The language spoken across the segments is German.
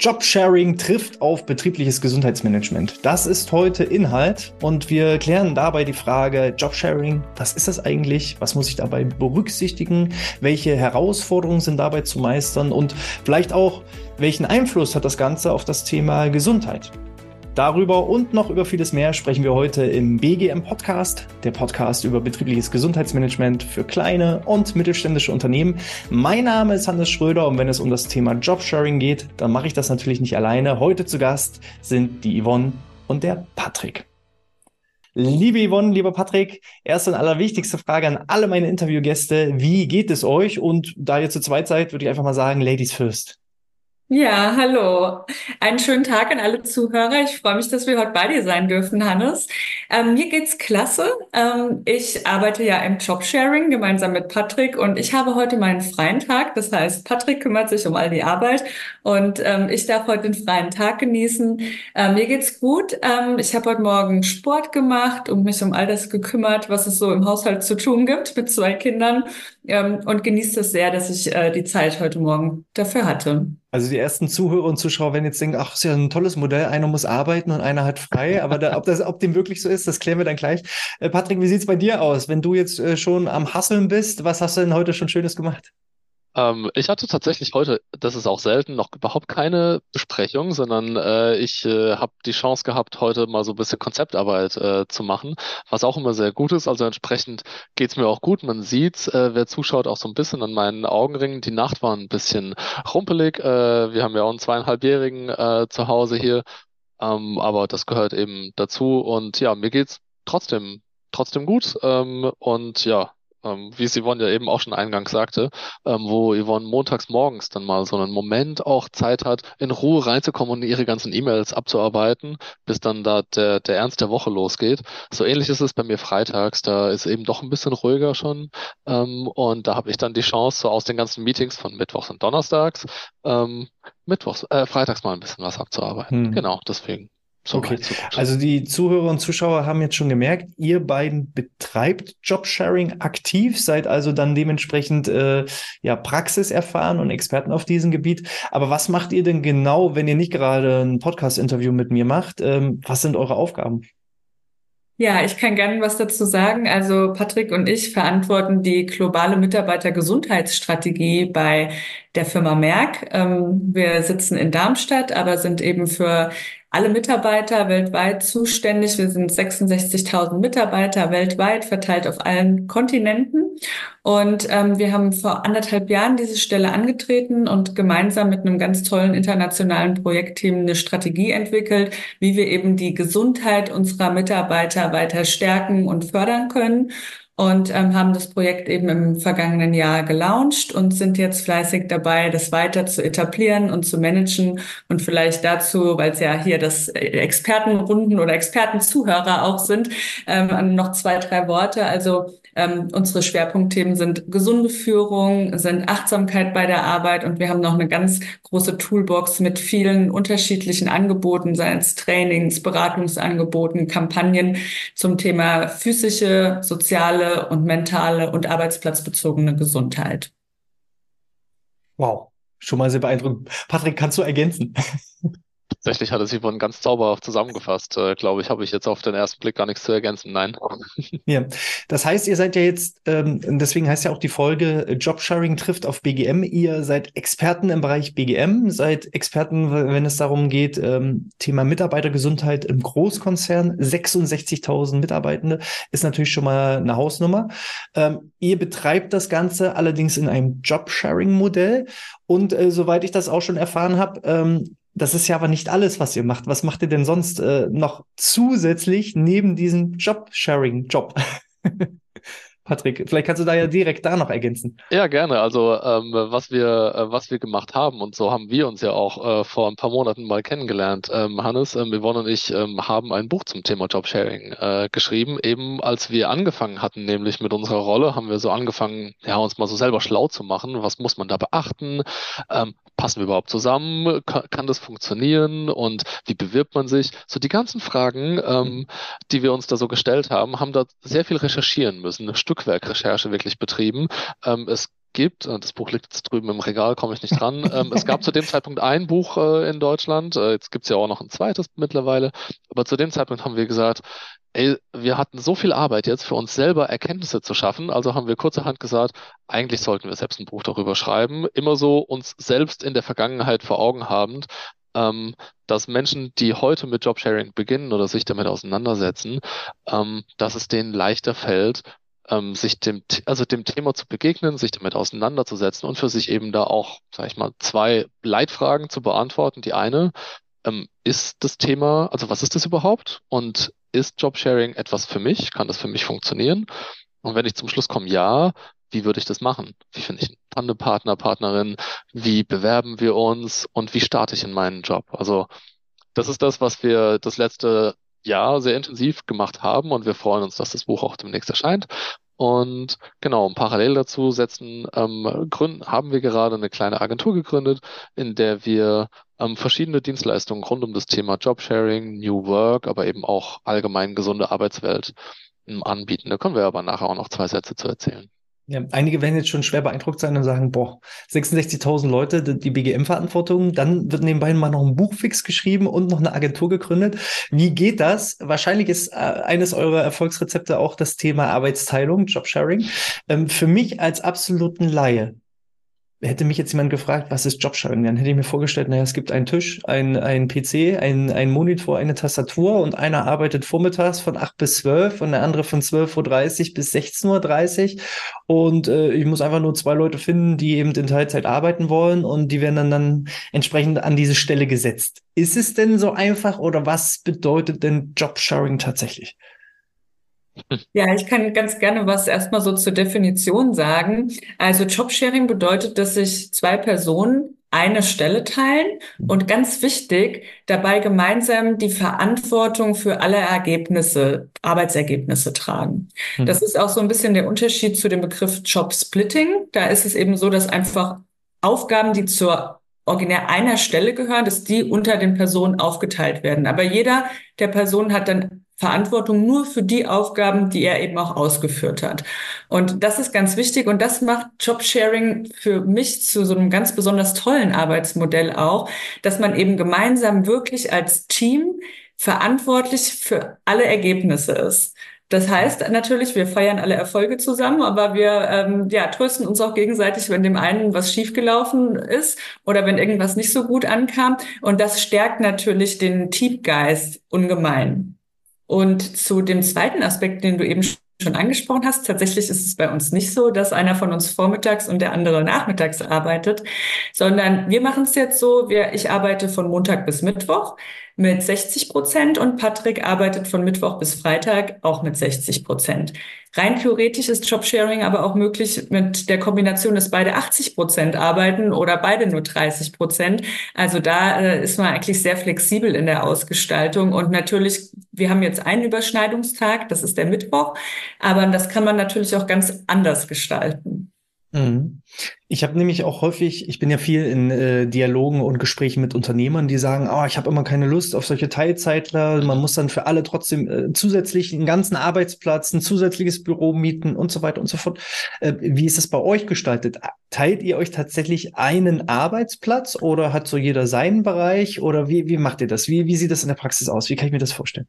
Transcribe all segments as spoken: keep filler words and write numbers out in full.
Jobsharing trifft auf betriebliches Gesundheitsmanagement. Das ist heute Inhalt und wir klären dabei die Frage, Jobsharing, was ist das eigentlich? Was muss ich dabei berücksichtigen? Welche Herausforderungen sind dabei zu meistern? Und vielleicht auch, welchen Einfluss hat das Ganze auf das Thema Gesundheit? Darüber und noch über vieles mehr sprechen wir heute im B G M-Podcast, der Podcast über betriebliches Gesundheitsmanagement für kleine und mittelständische Unternehmen. Mein Name ist Hannes Schröder und wenn es um das Thema Jobsharing geht, dann mache ich das natürlich nicht alleine. Heute zu Gast sind die Yvonne und der Patrick. Liebe Yvonne, lieber Patrick, erste und allerwichtigste Frage an alle meine Interviewgäste. Wie geht es euch? Und da ihr zu zweit seid, würde ich einfach mal sagen, Ladies first. Ja, hallo. Einen schönen Tag an alle Zuhörer. Ich freue mich, dass wir heute bei dir sein dürfen, Hannes. Ähm, mir geht's klasse. Ähm, ich arbeite ja im Jobsharing gemeinsam mit Patrick und ich habe heute meinen freien Tag. Das heißt, Patrick kümmert sich um all die Arbeit und ähm, ich darf heute den freien Tag genießen. Ähm, mir geht's gut. Ähm, ich habe heute Morgen Sport gemacht und mich um all das gekümmert, was es so im Haushalt zu tun gibt mit zwei Kindern, ähm, und genieße es sehr, dass ich äh, die Zeit heute Morgen dafür hatte. Also die ersten Zuhörer und Zuschauer werden jetzt denken, ach, ist ja ein tolles Modell, einer muss arbeiten und einer hat frei, aber da, ob das, ob dem wirklich so ist, das klären wir dann gleich. Äh, Patrick, wie sieht's bei dir aus? Wenn du jetzt äh, schon am Hasseln bist, was hast du denn heute schon Schönes gemacht? Ähm, ich hatte tatsächlich heute, das ist auch selten, noch überhaupt keine Besprechung, sondern äh, ich äh, habe die Chance gehabt, heute mal so ein bisschen Konzeptarbeit äh, zu machen, was auch immer sehr gut ist. Also entsprechend geht's mir auch gut. Man sieht, äh, wer zuschaut, auch so ein bisschen an meinen Augenringen. Die Nacht war ein bisschen rumpelig. Äh, wir haben ja auch einen zweieinhalbjährigen äh, zu Hause hier, ähm, aber das gehört eben dazu. Und ja, mir geht's trotzdem, trotzdem gut. Ähm, und ja. Ähm, wie es Yvonne ja eben auch schon eingangs sagte, ähm, wo Yvonne montags morgens dann mal so einen Moment auch Zeit hat, in Ruhe reinzukommen und ihre ganzen E-Mails abzuarbeiten, bis dann da der, der Ernst der Woche losgeht. So ähnlich ist es bei mir freitags, da ist eben doch ein bisschen ruhiger schon, ähm, und da habe ich dann die Chance, so aus den ganzen Meetings von Mittwochs und Donnerstags, ähm, Mittwochs, äh, freitags mal ein bisschen was abzuarbeiten. Hm. Genau, deswegen. So Okay, weit, so gut. also die Zuhörer und Zuschauer haben jetzt schon gemerkt, ihr beiden betreibt Jobsharing aktiv, seid also dann dementsprechend äh, ja praxiserfahren und Experten auf diesem Gebiet. Aber was macht ihr denn genau, wenn ihr nicht gerade ein Podcast-Interview mit mir macht? Ähm, was sind eure Aufgaben? Ja, ich kann gerne was dazu sagen. Also Patrick und ich verantworten die globale Mitarbeitergesundheitsstrategie bei der Firma Merck. Ähm, wir sitzen in Darmstadt, aber sind eben für alle Mitarbeiter weltweit zuständig. Wir sind sechsundsechzigtausend Mitarbeiter weltweit, verteilt auf allen Kontinenten. Und ähm, wir haben vor anderthalb Jahren diese Stelle angetreten und gemeinsam mit einem ganz tollen internationalen Projektteam eine Strategie entwickelt, wie wir eben die Gesundheit unserer Mitarbeiter weiter stärken und fördern können. Und ähm, haben das Projekt eben im vergangenen Jahr gelauncht und sind jetzt fleißig dabei, das weiter zu etablieren und zu managen. Und vielleicht dazu, weil es ja hier das Expertenrunden oder Expertenzuhörer auch sind, ähm, noch zwei, drei Worte. Also ähm, unsere Schwerpunktthemen sind gesunde Führung, sind Achtsamkeit bei der Arbeit und wir haben noch eine ganz große Toolbox mit vielen unterschiedlichen Angeboten, seien es Trainings, Beratungsangeboten, Kampagnen zum Thema physische, soziale und mentale und arbeitsplatzbezogene Gesundheit. Wow, schon mal sehr beeindruckend. Patrick, kannst du ergänzen? Tatsächlich hat es Yvonne ganz zauberhaft zusammengefasst. Äh, glaube ich, habe ich jetzt auf den ersten Blick gar nichts zu ergänzen. Nein. Ja, das heißt, ihr seid ja jetzt, ähm, deswegen heißt ja auch die Folge äh, Jobsharing trifft auf B G M. Ihr seid Experten im Bereich B G M, seid Experten, wenn es darum geht, ähm, Thema Mitarbeitergesundheit im Großkonzern, sechsundsechzigtausend Mitarbeitende, ist natürlich schon mal eine Hausnummer. Ähm, ihr betreibt das Ganze allerdings in einem Jobsharing-Modell und äh, soweit ich das auch schon erfahren habe, ähm, das ist ja aber nicht alles, was ihr macht. Was macht ihr denn sonst äh, noch zusätzlich neben diesem Job-Sharing-Job? Patrick, vielleicht kannst du da ja direkt da noch ergänzen. Ja, gerne. Also ähm, was wir äh, was wir gemacht haben und so haben wir uns ja auch äh, vor ein paar Monaten mal kennengelernt. Ähm, Hannes, ähm, Yvonne und ich ähm, haben ein Buch zum Thema Jobsharing äh, geschrieben. Eben als wir angefangen hatten, nämlich mit unserer Rolle, haben wir so angefangen, ja, uns mal so selber schlau zu machen. Was muss man da beachten? Ähm, passen wir überhaupt zusammen? Ka kann das funktionieren? Und wie bewirbt man sich? So die ganzen Fragen, ähm, die wir uns da so gestellt haben, haben da sehr viel recherchieren müssen, eine Stückwerkrecherche wirklich betrieben. Ähm, es gibt. Äh, Das Buch liegt jetzt drüben im Regal, komme ich nicht dran. Ähm, es gab zu dem Zeitpunkt ein Buch äh, in Deutschland. Äh, jetzt gibt's ja auch noch ein zweites mittlerweile. Aber zu dem Zeitpunkt haben wir gesagt, ey, wir hatten so viel Arbeit jetzt für uns selber Erkenntnisse zu schaffen. Also haben wir kurzerhand gesagt, eigentlich sollten wir selbst ein Buch darüber schreiben. Immer so uns selbst in der Vergangenheit vor Augen habend, ähm, dass Menschen, die heute mit Jobsharing beginnen oder sich damit auseinandersetzen, ähm, dass es denen leichter fällt, ähm, sich dem, The- also dem Thema zu begegnen, sich damit auseinanderzusetzen und für sich eben da auch, sag ich mal, zwei Leitfragen zu beantworten. Die eine, ähm, ist das Thema, also was ist das überhaupt? Und ist Jobsharing etwas für mich? Kann das für mich funktionieren? Und wenn ich zum Schluss komme, ja, wie würde ich das machen? Wie finde ich einen Tandempartner, Partnerin? Wie bewerben wir uns? Und wie starte ich in meinen Job? Also das ist das, was wir das letzte Jahr sehr intensiv gemacht haben und wir freuen uns, dass das Buch auch demnächst erscheint. Und genau, und parallel dazu setzen, ähm, gründen, haben wir gerade eine kleine Agentur gegründet, in der wir ähm, verschiedene Dienstleistungen rund um das Thema Jobsharing, New Work, aber eben auch allgemein gesunde Arbeitswelt ähm, anbieten. Da können wir aber nachher auch noch zwei Sätze zu erzählen. Ja, einige werden jetzt schon schwer beeindruckt sein und sagen, boah, sechsundsechzigtausend Leute, die die B G M-Verantwortung, dann wird nebenbei mal noch ein Buch fix geschrieben und noch eine Agentur gegründet. Wie geht das? Wahrscheinlich ist äh, eines eurer Erfolgsrezepte auch das Thema Arbeitsteilung, Jobsharing. Ähm, für mich als absoluten Laie, hätte mich jetzt jemand gefragt, was ist Jobsharing? Dann hätte ich mir vorgestellt, naja, es gibt einen Tisch, ein, ein P C, ein, ein Monitor, eine Tastatur und einer arbeitet vormittags von acht bis zwölf und der andere von zwölf Uhr dreißig bis sechzehn Uhr dreißig und äh, ich muss einfach nur zwei Leute finden, die eben in Teilzeit arbeiten wollen und die werden dann, dann entsprechend an diese Stelle gesetzt. Ist es denn so einfach oder was bedeutet denn Jobsharing tatsächlich? Ja, ich kann ganz gerne was erstmal so zur Definition sagen. Also Jobsharing bedeutet, dass sich zwei Personen eine Stelle teilen und ganz wichtig, dabei gemeinsam die Verantwortung für alle Ergebnisse, Arbeitsergebnisse tragen. Hm. Das ist auch so ein bisschen der Unterschied zu dem Begriff Jobsplitting. Da ist es eben so, dass einfach Aufgaben, die zur originär einer Stelle gehören, dass die unter den Personen aufgeteilt werden. Aber jeder der Personen hat dann Verantwortung nur für die Aufgaben, die er eben auch ausgeführt hat. Und das ist ganz wichtig und das macht Jobsharing für mich zu so einem ganz besonders tollen Arbeitsmodell auch, dass man eben gemeinsam wirklich als Team verantwortlich für alle Ergebnisse ist. Das heißt natürlich, wir feiern alle Erfolge zusammen, aber wir ähm, ja, trösten uns auch gegenseitig, wenn dem einen was schiefgelaufen ist oder wenn irgendwas nicht so gut ankam. Und das stärkt natürlich den Teamgeist ungemein. Und zu dem zweiten Aspekt, den du eben schon angesprochen hast, tatsächlich ist es bei uns nicht so, dass einer von uns vormittags und der andere nachmittags arbeitet, sondern wir machen es jetzt so, wir, ich arbeite von Montag bis Mittwoch mit sechzig Prozent und Patrick arbeitet von Mittwoch bis Freitag auch mit sechzig Prozent. Rein theoretisch ist Jobsharing aber auch möglich mit der Kombination, dass beide achtzig Prozent arbeiten oder beide nur dreißig Prozent. Also da äh, ist man eigentlich sehr flexibel in der Ausgestaltung. Und natürlich, wir haben jetzt einen Überschneidungstag, das ist der Mittwoch, aber das kann man natürlich auch ganz anders gestalten. Mhm. Ich habe nämlich auch häufig, ich bin ja viel in äh, Dialogen und Gesprächen mit Unternehmern, die sagen, oh, ich habe immer keine Lust auf solche Teilzeitler, man muss dann für alle trotzdem äh, zusätzlich einen ganzen Arbeitsplatz, ein zusätzliches Büro mieten und so weiter und so fort. Äh, wie ist es bei euch gestaltet? Teilt ihr euch tatsächlich einen Arbeitsplatz oder hat so jeder seinen Bereich oder wie, wie macht ihr das? Wie, wie sieht das in der Praxis aus? Wie kann ich mir das vorstellen?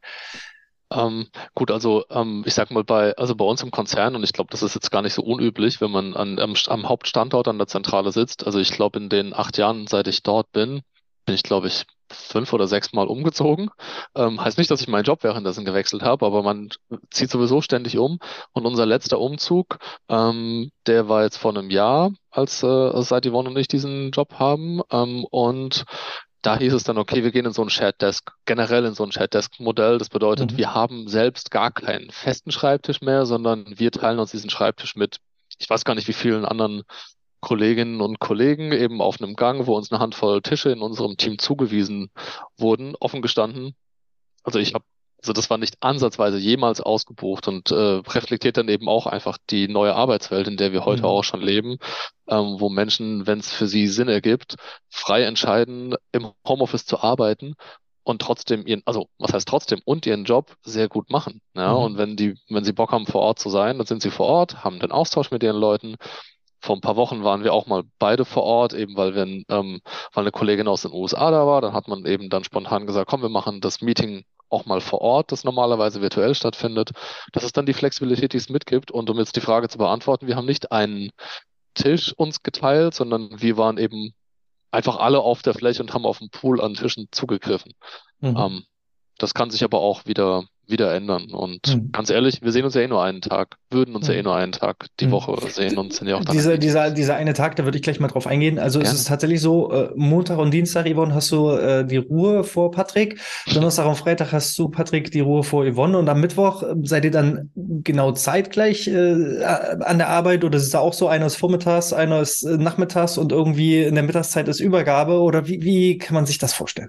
Ähm, gut, also ähm, ich sag mal bei, also bei uns im Konzern, und ich glaube, das ist jetzt gar nicht so unüblich, wenn man an, am, St- am Hauptstandort an der Zentrale sitzt. Also ich glaube, in den acht Jahren, seit ich dort bin, bin ich, glaube ich, fünf oder sechs Mal umgezogen. Ähm, heißt nicht, dass ich meinen Job währenddessen gewechselt habe, aber man zieht sowieso ständig um. Und unser letzter Umzug, ähm, der war jetzt vor einem Jahr, als äh, seit Yvonne und ich diesen Job haben. Ähm, und da hieß es dann, okay, wir gehen in so ein Shared Desk, generell in so ein Shared Desk Modell. Das bedeutet, Mhm. wir haben selbst gar keinen festen Schreibtisch mehr, sondern wir teilen uns diesen Schreibtisch mit, ich weiß gar nicht, wie vielen anderen Kolleginnen und Kollegen eben auf einem Gang, wo uns eine Handvoll Tische in unserem Team zugewiesen wurden, offen gestanden. Also ich habe, also das war nicht ansatzweise jemals ausgebucht und äh, reflektiert dann eben auch einfach die neue Arbeitswelt, in der wir heute Mhm. auch schon leben, ähm, wo Menschen, wenn es für sie Sinn ergibt, frei entscheiden, im Homeoffice zu arbeiten und trotzdem ihren, also was heißt trotzdem, und ihren Job sehr gut machen. Ja, und Mhm. wenn die, wenn sie Bock haben, vor Ort zu sein, dann sind sie vor Ort, haben den Austausch mit ihren Leuten, vor ein paar Wochen waren wir auch mal beide vor Ort, eben weil wir, ähm, weil eine Kollegin aus den U S A da war. Dann hat man eben dann spontan gesagt, komm, wir machen das Meeting auch mal vor Ort, das normalerweise virtuell stattfindet. Das ist dann die Flexibilität, die es mitgibt. Und um jetzt die Frage zu beantworten, wir haben nicht einen Tisch uns geteilt, sondern wir waren eben einfach alle auf der Fläche und haben auf den Pool an Tischen zugegriffen. Mhm. Ähm, das kann sich aber auch wieder, wieder ändern. Und Mhm. ganz ehrlich, wir sehen uns ja eh nur einen Tag, würden uns ja eh Mhm. nur einen Tag die Mhm. Woche sehen und sind ja auch dann in Dieser, Meetings. dieser, dieser eine Tag, da würde ich gleich mal drauf eingehen. Also es Gerne. ist tatsächlich so, äh, Montag und Dienstag, Yvonne, hast du äh, die Ruhe vor Patrick. Donnerstag und Freitag hast du, Patrick, die Ruhe vor Yvonne. Und am Mittwoch äh, seid ihr dann genau zeitgleich äh, an der Arbeit? Oder ist es da auch so, einer ist vormittags, einer ist äh, nachmittags und irgendwie in der Mittagszeit ist Übergabe? Oder wie, wie kann man sich das vorstellen?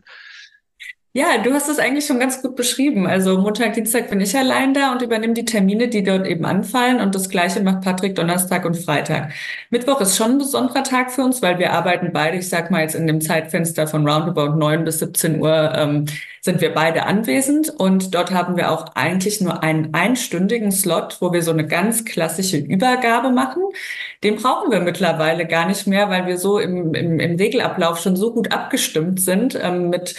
Ja, du hast es eigentlich schon ganz gut beschrieben. Also Montag, Dienstag bin ich allein da und übernehme die Termine, die dort eben anfallen. Und das Gleiche macht Patrick Donnerstag und Freitag. Mittwoch ist schon ein besonderer Tag für uns, weil wir arbeiten beide, ich sag mal jetzt in dem Zeitfenster von roundabout neun bis siebzehn Uhr, ähm, sind wir beide anwesend. Und dort haben wir auch eigentlich nur einen einstündigen Slot, wo wir so eine ganz klassische Übergabe machen. Den brauchen wir mittlerweile gar nicht mehr, weil wir so im, im, im Regelablauf schon so gut abgestimmt sind, ähm, mit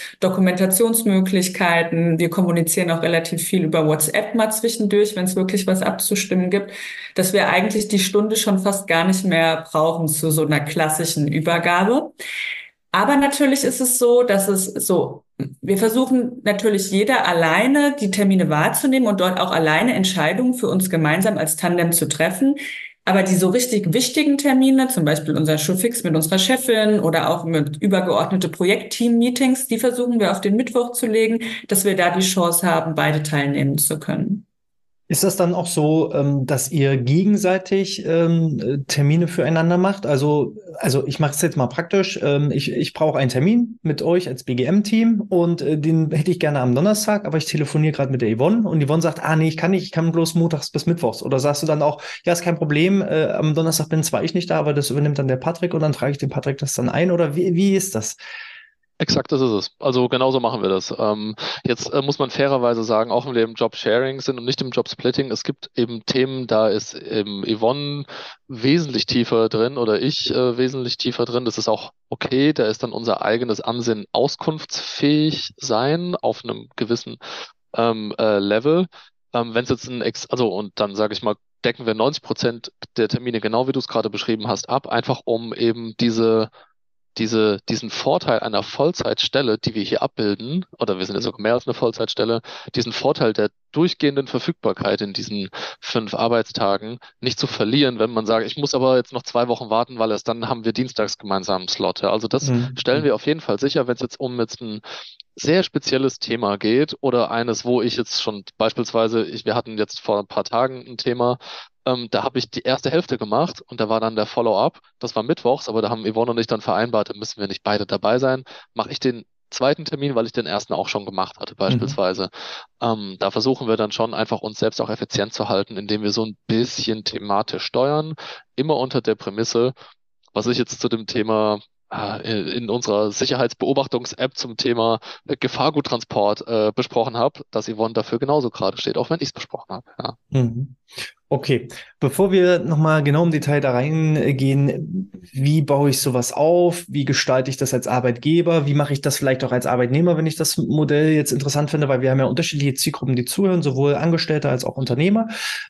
Dokumentationsmöglichkeiten. Wir kommunizieren auch relativ viel über WhatsApp mal zwischendurch, wenn es wirklich was abzustimmen gibt, dass wir eigentlich die Stunde schon fast gar nicht mehr brauchen zu so einer klassischen Übergabe. Aber natürlich ist es so, dass es so, wir versuchen natürlich jeder alleine die Termine wahrzunehmen und dort auch alleine Entscheidungen für uns gemeinsam als Tandem zu treffen. Aber die so richtig wichtigen Termine, zum Beispiel unser Showfix mit unserer Chefin oder auch mit übergeordnete Projektteam-Meetings, die versuchen wir auf den Mittwoch zu legen, dass wir da die Chance haben, beide teilnehmen zu können. Ist das dann auch so, ähm, dass ihr gegenseitig ähm, äh, Termine füreinander macht? Also, also ich mache es jetzt mal praktisch. Ähm, ich ich brauche einen Termin mit euch als B G M-Team und äh, den hätte ich gerne am Donnerstag, aber ich telefoniere gerade mit der Yvonne und Yvonne sagt, ah nee, ich kann nicht, ich kann bloß montags bis mittwochs. Oder sagst du dann auch, ja, ist kein Problem, äh, am Donnerstag bin zwar ich nicht da, aber das übernimmt dann der Patrick und dann trage ich den Patrick das dann ein? Oder wie, wie ist das? Exakt, das ist es. Also genauso machen wir das. Ähm, jetzt äh, muss man fairerweise sagen, auch wenn wir im Job Sharing sind und nicht im Job Splitting, es gibt eben Themen, da ist eben Yvonne wesentlich tiefer drin oder ich äh, wesentlich tiefer drin. Das ist auch okay. Da ist dann unser eigenes Ansinnen auskunftsfähig sein auf einem gewissen ähm, äh, Level. Ähm, wenn es jetzt ein Ex, also und dann sage ich mal, decken wir neunzig Prozent der Termine genau wie du es gerade beschrieben hast ab, einfach um eben diese diese, diesen Vorteil einer Vollzeitstelle, die wir hier abbilden, oder wir sind ja sogar mehr als eine Vollzeitstelle, diesen Vorteil der durchgehenden Verfügbarkeit in diesen fünf Arbeitstagen nicht zu verlieren, wenn man sagt, ich muss aber jetzt noch zwei Wochen warten, weil erst dann haben wir dienstags gemeinsam einen Slot. Ja. Also das Mhm. stellen wir auf jeden Fall sicher, wenn es jetzt um jetzt ein sehr spezielles Thema geht oder eines, wo ich jetzt schon beispielsweise, ich, wir hatten jetzt vor ein paar Tagen ein Thema, ähm, da habe ich die erste Hälfte gemacht und da war dann der Follow-up. Das war mittwochs, aber da haben Yvonne und ich dann vereinbart, da müssen wir nicht beide dabei sein. Mache ich den zweiten Termin, weil ich den ersten auch schon gemacht hatte, Mhm. beispielsweise. Ähm, da versuchen wir dann schon einfach uns selbst auch effizient zu halten, indem wir so ein bisschen thematisch steuern, immer unter der Prämisse, was ich jetzt zu dem Thema äh, in unserer Sicherheitsbeobachtungs-App zum Thema äh, Gefahrguttransport äh, besprochen habe, dass Yvonne dafür genauso gerade steht, auch wenn ich es besprochen habe. Ja. Mhm. Okay, bevor wir nochmal genau im Detail da reingehen, wie baue ich sowas auf? Wie gestalte ich das als Arbeitgeber? Wie mache ich das vielleicht auch als Arbeitnehmer, wenn ich das Modell jetzt interessant finde? Weil wir haben ja unterschiedliche Zielgruppen, die zuhören, sowohl Angestellte als auch Unternehmer.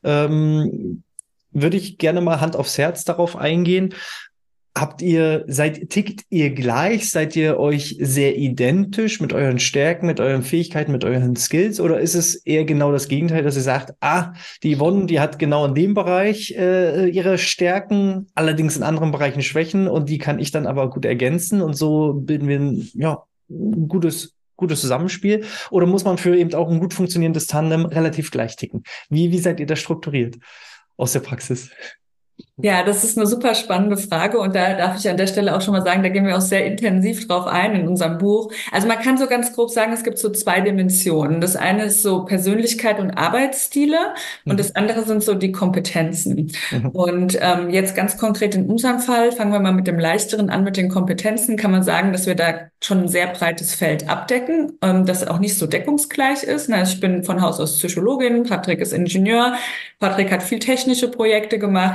Ähm, würde ich gerne mal Hand aufs Herz darauf eingehen. Habt ihr, seid, tickt ihr gleich? Seid ihr euch sehr identisch mit euren Stärken, mit euren Fähigkeiten, mit euren Skills? Oder ist es eher genau das Gegenteil, dass ihr sagt, ah, die Yvonne, die hat genau in dem Bereich äh, ihre Stärken, allerdings in anderen Bereichen Schwächen und die kann ich dann aber gut ergänzen und so bilden wir ein, ja, ein gutes, gutes Zusammenspiel? Oder muss man für eben auch ein gut funktionierendes Tandem relativ gleich ticken? Wie, wie seid ihr da strukturiert aus der Praxis? Ja, das ist eine super spannende Frage und da darf ich an der Stelle auch schon mal sagen, da gehen wir auch sehr intensiv drauf ein in unserem Buch. Also man kann so ganz grob sagen, es gibt so zwei Dimensionen. Das eine ist so Persönlichkeit und Arbeitsstile und Mhm. das andere sind so die Kompetenzen. Mhm. Und ähm, jetzt ganz konkret in unserem Fall, fangen wir mal mit dem leichteren an, mit den Kompetenzen, kann man sagen, dass wir da schon ein sehr breites Feld abdecken, ähm, das auch nicht so deckungsgleich ist. Na, ich bin von Haus aus Psychologin, Patrick ist Ingenieur, Patrick hat viel technische Projekte gemacht, ich bin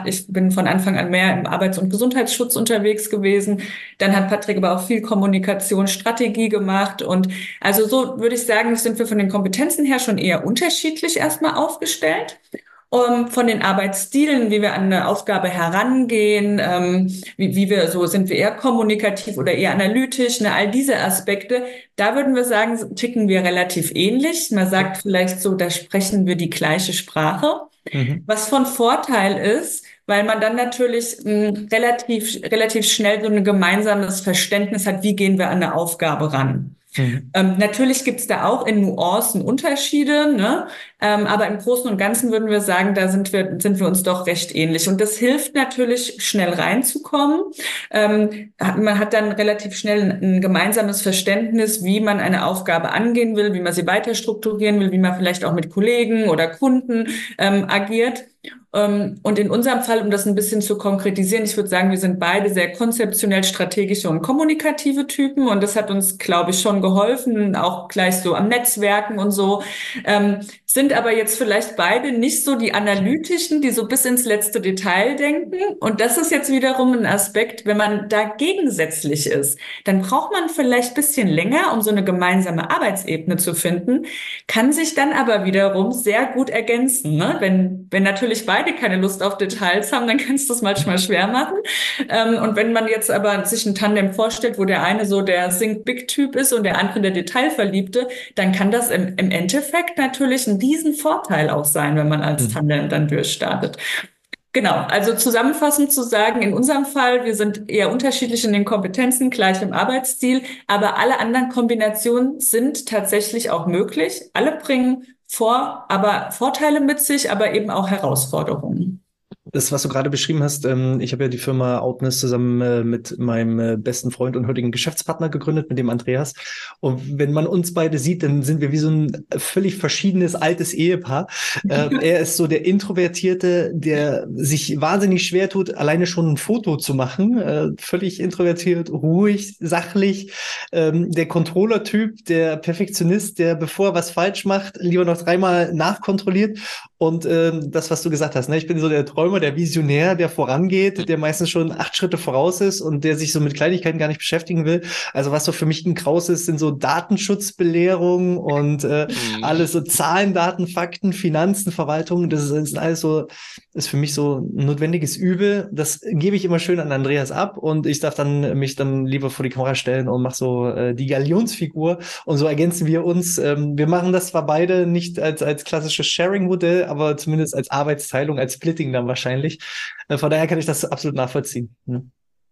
bin von Anfang an mehr im Arbeits- und Gesundheitsschutz unterwegs gewesen. Dann hat Patrick aber auch viel Kommunikationsstrategie gemacht. Und also so würde ich sagen, sind wir von den Kompetenzen her schon eher unterschiedlich erstmal aufgestellt. Um, von den Arbeitsstilen, wie wir an eine Aufgabe herangehen, ähm, wie, wie wir so, sind wir eher kommunikativ oder eher analytisch, ne, all diese Aspekte, da würden wir sagen, ticken wir relativ ähnlich. Man sagt vielleicht so, da sprechen wir die gleiche Sprache. Mhm. Was von Vorteil ist, weil man dann natürlich mh, relativ, relativ schnell so ein gemeinsames Verständnis hat, wie gehen wir an eine Aufgabe ran. Mhm. Ähm, natürlich gibt's da auch in Nuancen Unterschiede, ne? Ähm, aber im Großen und Ganzen würden wir sagen, da sind wir, sind wir uns doch recht ähnlich. Und das hilft natürlich, schnell reinzukommen. Ähm, hat- man hat dann relativ schnell ein, ein gemeinsames Verständnis, wie man eine Aufgabe angehen will, wie man sie weiter strukturieren will, wie man vielleicht auch mit Kollegen oder Kunden ähm, agiert. Ähm, Und in unserem Fall, um das ein bisschen zu konkretisieren, ich würde sagen, wir sind beide sehr konzeptionell strategische und kommunikative Typen und das hat uns, glaube ich, schon geholfen, auch gleich so am Netzwerken und so. Ähm, sind aber jetzt vielleicht beide nicht so die analytischen, die so bis ins letzte Detail denken. Und das ist jetzt wiederum ein Aspekt, wenn man da gegensätzlich ist, dann braucht man vielleicht ein bisschen länger, um so eine gemeinsame Arbeitsebene zu finden, kann sich dann aber wiederum sehr gut ergänzen, ne? Wenn, wenn natürlich beide keine Lust auf Details haben, dann kann es das manchmal schwer machen. Ähm, und wenn man jetzt aber sich ein Tandem vorstellt, wo der eine so der Think-Big-Typ ist und der andere der Detailverliebte, dann kann das im, im Endeffekt natürlich ein Riesenvorteil auch sein, wenn man als Mhm. Tandem dann durchstartet. Genau, also zusammenfassend zu sagen, in unserem Fall, wir sind eher unterschiedlich in den Kompetenzen, gleich im Arbeitsstil, aber alle anderen Kombinationen sind tatsächlich auch möglich. Alle bringen vor, aber Vorteile mit sich, aber eben auch Herausforderungen. Das, was du gerade beschrieben hast, ähm, ich habe ja die Firma Outness zusammen äh, mit meinem äh, besten Freund und heutigen Geschäftspartner gegründet, mit dem Andreas. Und wenn man uns beide sieht, dann sind wir wie so ein völlig verschiedenes altes Ehepaar. Ähm, er ist so der Introvertierte, der sich wahnsinnig schwer tut, alleine schon ein Foto zu machen. Äh, völlig introvertiert, ruhig, sachlich. Ähm, der Controller-Typ, der Perfektionist, der, bevor er was falsch macht, lieber noch dreimal nachkontrolliert. Und ähm, das, was du gesagt hast, ne? Ich bin so der Träumer, der Visionär, der vorangeht, der meistens schon acht Schritte voraus ist und der sich so mit Kleinigkeiten gar nicht beschäftigen will. Also was so für mich ein Kraus ist, sind so Datenschutzbelehrungen und äh, Mhm. alles so Zahlen, Daten, Fakten, Finanzen, Verwaltung. Das ist, das ist alles so, ist für mich so ein notwendiges Übel. Das gebe ich immer schön an Andreas ab und ich darf dann mich dann lieber vor die Kamera stellen und mache so äh, die Galionsfigur und so ergänzen wir uns. Ähm, wir machen das zwar beide nicht als, als klassisches Sharing-Modell, aber zumindest als Arbeitsteilung, als Splitting dann wahrscheinlich. Äh, von daher kann ich das absolut nachvollziehen. Ne?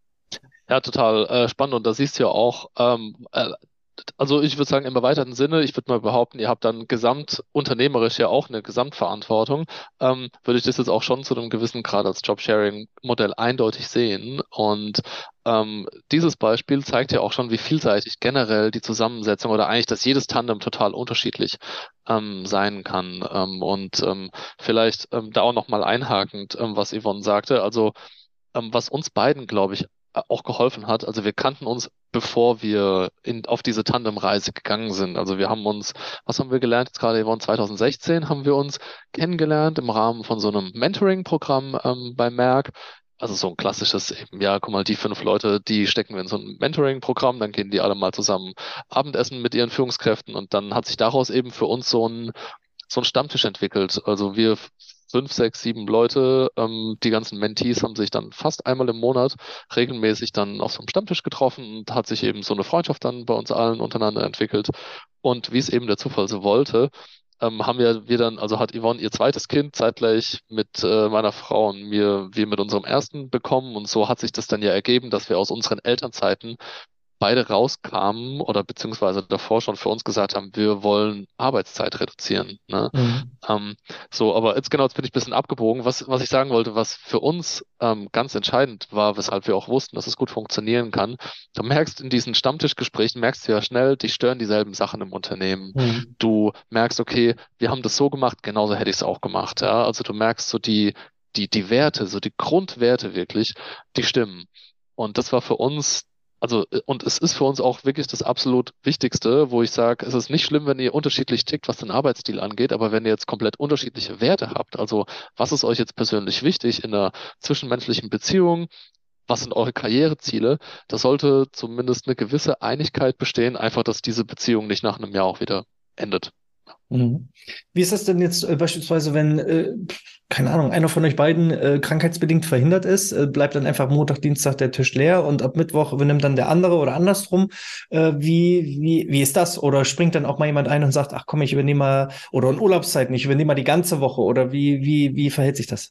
Ja, total äh, spannend. Und da siehst du ja auch, ähm, äh, also ich würde sagen, im erweiterten Sinne, ich würde mal behaupten, ihr habt dann gesamtunternehmerisch ja auch eine Gesamtverantwortung. Ähm, würde ich das jetzt auch schon zu einem gewissen Grad als Jobsharing-Modell eindeutig sehen. Und ähm, dieses Beispiel zeigt ja auch schon, wie vielseitig generell die Zusammensetzung oder eigentlich, dass jedes Tandem total unterschiedlich ähm, sein kann. Ähm, und ähm, vielleicht ähm, da auch nochmal einhakend, ähm, was Yvonne sagte. Also ähm, was uns beiden, glaube ich, äh, auch geholfen hat. Also wir kannten uns, bevor wir in, auf diese Tandemreise gegangen sind. Also wir haben uns, was haben wir gelernt? Jetzt gerade Yvonne, zwanzig sechzehn haben wir uns kennengelernt im Rahmen von so einem Mentoring-Programm ähm, bei Merck. Also so ein klassisches eben, ja, guck mal, die fünf Leute, die stecken wir in so ein Mentoring-Programm, dann gehen die alle mal zusammen Abendessen mit ihren Führungskräften und dann hat sich daraus eben für uns so ein so ein Stammtisch entwickelt. Also wir fünf, sechs, sieben Leute, ähm, die ganzen Mentees haben sich dann fast einmal im Monat regelmäßig dann auf so einem Stammtisch getroffen und hat sich eben so eine Freundschaft dann bei uns allen untereinander entwickelt. Und wie es eben der Zufall so wollte, ähm, haben wir, wir dann, also hat Yvonne ihr zweites Kind zeitgleich mit äh, meiner Frau und mir, wir mit unserem ersten bekommen. Und so hat sich das dann ja ergeben, dass wir aus unseren Elternzeiten beide rauskamen oder beziehungsweise davor schon für uns gesagt haben, wir wollen Arbeitszeit reduzieren. Ne? Mhm. Ähm, so, aber jetzt genau, jetzt bin ich ein bisschen abgebogen. Was, was ich sagen wollte, was für uns ähm, ganz entscheidend war, weshalb wir auch wussten, dass es gut funktionieren kann. Du merkst in diesen Stammtischgesprächen, merkst du ja schnell, dich stören dieselben Sachen im Unternehmen. Mhm. Du merkst, okay, wir haben das so gemacht, genauso hätte ich es auch gemacht. Ja? Also du merkst so die, die, die Werte, so die Grundwerte wirklich, die stimmen. Und das war für uns Also, äh, und es ist für uns auch wirklich das absolut Wichtigste, wo ich sage, es ist nicht schlimm, wenn ihr unterschiedlich tickt, was den Arbeitsstil angeht, aber wenn ihr jetzt komplett unterschiedliche Werte habt, also was ist euch jetzt persönlich wichtig in einer zwischenmenschlichen Beziehung, was sind eure Karriereziele, da sollte zumindest eine gewisse Einigkeit bestehen, einfach, dass diese Beziehung nicht nach einem Jahr auch wieder endet. Mhm. Wie ist das denn jetzt äh, beispielsweise, wenn, äh, keine Ahnung, einer von euch beiden äh, krankheitsbedingt verhindert ist, äh, bleibt dann einfach Montag, Dienstag der Tisch leer und ab Mittwoch übernimmt dann der andere oder andersrum? Äh, wie, wie, wie ist das? Oder springt dann auch mal jemand ein und sagt, ach komm, ich übernehme mal, oder in Urlaubszeiten, ich übernehme mal die ganze Woche oder wie, wie, wie verhält sich das?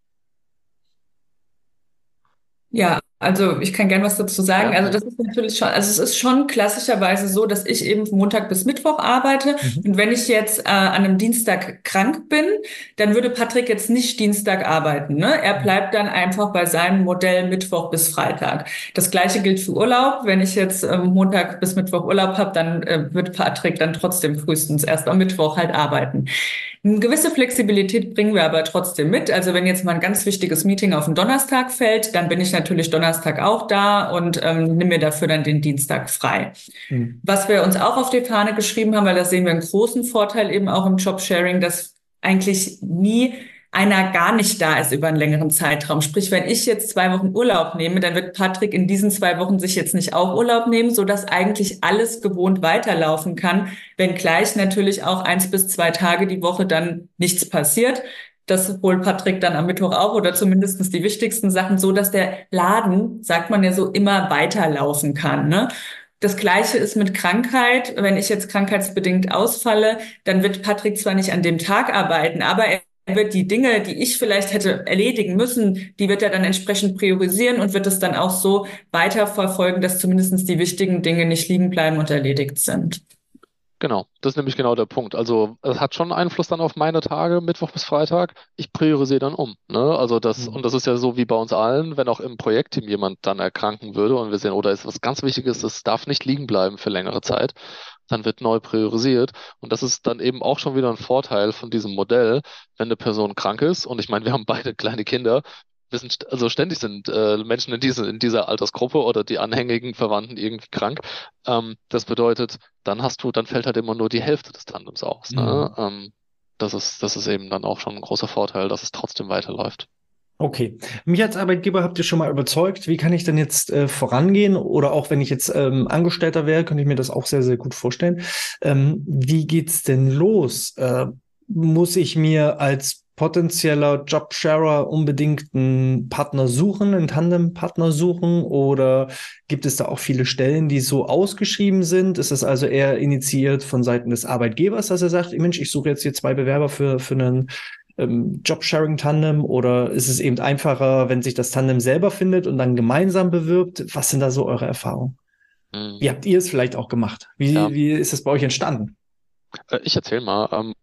Ja, also ich kann gern was dazu sagen. Ja, Also ja. das ist natürlich schon, also es ist schon klassischerweise so, dass ich eben von Montag bis Mittwoch arbeite. Mhm. Und wenn ich jetzt äh, an einem Dienstag krank bin, dann würde Patrick jetzt nicht Dienstag arbeiten, ne? Er bleibt dann einfach bei seinem Modell Mittwoch bis Freitag. Das Gleiche gilt für Urlaub. Wenn ich jetzt ähm, Montag bis Mittwoch Urlaub habe, dann äh, wird Patrick dann trotzdem frühestens erst am Mittwoch halt arbeiten. Eine gewisse Flexibilität bringen wir aber trotzdem mit. Also wenn jetzt mal ein ganz wichtiges Meeting auf den Donnerstag fällt, dann bin ich natürlich Donnerstag auch da und ähm, nehme mir dafür dann den Dienstag frei. Mhm. Was wir uns auch auf die Fahne geschrieben haben, weil da sehen wir einen großen Vorteil eben auch im Jobsharing, dass eigentlich nie einer gar nicht da ist über einen längeren Zeitraum. Sprich, wenn ich jetzt zwei Wochen Urlaub nehme, dann wird Patrick in diesen zwei Wochen sich jetzt nicht auch Urlaub nehmen, sodass eigentlich alles gewohnt weiterlaufen kann, wenngleich natürlich auch eins bis zwei Tage die Woche dann nichts passiert. Das holt Patrick dann am Mittwoch auch oder zumindestens die wichtigsten Sachen, so dass der Laden, sagt man ja so, immer weiterlaufen kann, ne? Das Gleiche ist mit Krankheit. Wenn ich jetzt krankheitsbedingt ausfalle, dann wird Patrick zwar nicht an dem Tag arbeiten, aber er wird die Dinge, die ich vielleicht hätte erledigen müssen, die wird er dann entsprechend priorisieren und wird es dann auch so weiterverfolgen, dass zumindest die wichtigen Dinge nicht liegen bleiben und erledigt sind. Genau, das ist nämlich genau der Punkt. Also es hat schon Einfluss dann auf meine Tage, Mittwoch bis Freitag. Ich priorisiere dann um. Ne? Also das, und Mhm. das ist ja so wie bei uns allen, wenn auch im Projektteam jemand dann erkranken würde und wir sehen, oder ist was ganz Wichtiges, das darf nicht liegen bleiben für längere Zeit, dann wird neu priorisiert. Und das ist dann eben auch schon wieder ein Vorteil von diesem Modell, wenn eine Person krank ist. Und ich meine, wir haben beide kleine Kinder. Wir sind, st- also ständig sind äh, Menschen in, diese, in dieser Altersgruppe oder die anhängigen Verwandten irgendwie krank. Ähm, das bedeutet, dann hast du, dann fällt halt immer nur die Hälfte des Tandems aus, ne? Mhm. Ähm, das ist, das ist eben dann auch schon ein großer Vorteil, dass es trotzdem weiterläuft. Okay. Mich als Arbeitgeber habt ihr schon mal überzeugt. Wie kann ich denn jetzt äh, vorangehen? Oder auch wenn ich jetzt ähm, Angestellter wäre, könnte ich mir das auch sehr, sehr gut vorstellen. Ähm, wie geht's denn los? Äh, muss ich mir als potenzieller Jobsharer unbedingt einen Partner suchen, einen Tandempartner suchen? Oder gibt es da auch viele Stellen, die so ausgeschrieben sind? Ist es also eher initiiert von Seiten des Arbeitgebers, dass er sagt, Mensch, ich suche jetzt hier zwei Bewerber für, für einen ähm, Jobsharing-Tandem oder ist es eben einfacher, wenn sich das Tandem selber findet und dann gemeinsam bewirbt? Was sind da so eure Erfahrungen? Mhm. Wie habt ihr es vielleicht auch gemacht? Ja, Wie, wie ist es bei euch entstanden? äh, ich erzähle mal, ähm,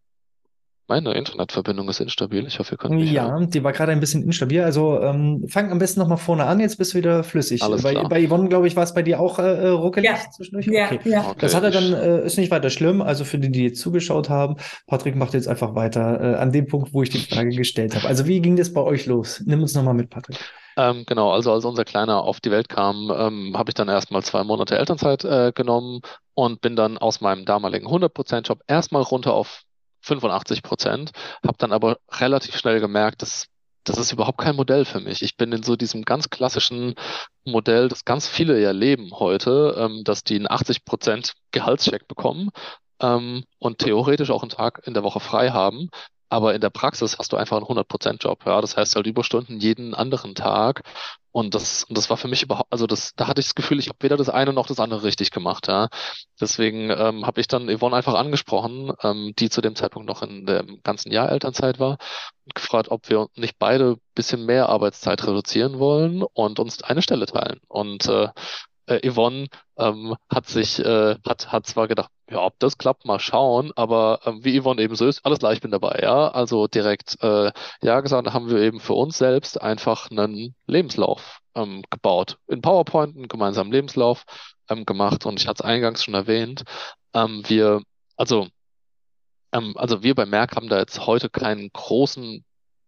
meine Internetverbindung ist instabil. Ich hoffe, ihr könnt mich hören. Ja, die war gerade ein bisschen instabil. Also ähm, fang am besten noch mal vorne an. Jetzt bist du wieder flüssig. Alles Bei, klar. bei Yvonne, glaube ich, war es bei dir auch äh, äh, ruckelig Ja, zwischendurch. ja, Okay, ja. das Okay, hat er dann, ich, äh, ist nicht weiter schlimm. Also für die, die jetzt zugeschaut haben, Patrick macht jetzt einfach weiter äh, an dem Punkt, wo ich die Frage gestellt habe. Also wie ging das bei euch los? Nimm uns noch mal mit, Patrick. ähm, genau, also als unser Kleiner auf die Welt kam, ähm, habe ich dann erstmal zwei Monate Elternzeit äh, genommen und bin dann aus meinem damaligen hundert Prozent Job erstmal runter auf fünfundachtzig Prozent, habe dann aber relativ schnell gemerkt, dass das ist überhaupt kein Modell für mich. Ich bin in so diesem ganz klassischen Modell, das ganz viele ja leben heute, ähm, dass die einen achtzig Prozent Gehaltscheck bekommen ähm, und theoretisch auch einen Tag in der Woche frei haben. Aber in der Praxis hast du einfach einen hundert Prozent Job. Ja, das heißt halt Überstunden jeden anderen Tag. Und das, und das war für mich überhaupt, also das, da hatte ich das Gefühl, ich habe weder das eine noch das andere richtig gemacht. Ja. Deswegen ähm, habe ich dann Yvonne einfach angesprochen, ähm, die zu dem Zeitpunkt noch in dem ganzen Jahr Elternzeit war, und gefragt, ob wir nicht beide ein bisschen mehr Arbeitszeit reduzieren wollen und uns eine Stelle teilen. Und äh, äh, Yvonne ähm, hat sich, äh, hat, hat zwar gedacht, ja, ob das klappt, mal schauen, aber ähm, wie Yvonne eben so ist, alles klar, ich bin dabei, ja. Also direkt äh, ja gesagt, da haben wir eben für uns selbst einfach einen Lebenslauf ähm, gebaut. In PowerPoint einen gemeinsamen Lebenslauf ähm, gemacht und ich hatte es eingangs schon erwähnt, ähm, wir, also, ähm, also wir bei Merck haben da jetzt heute keinen großen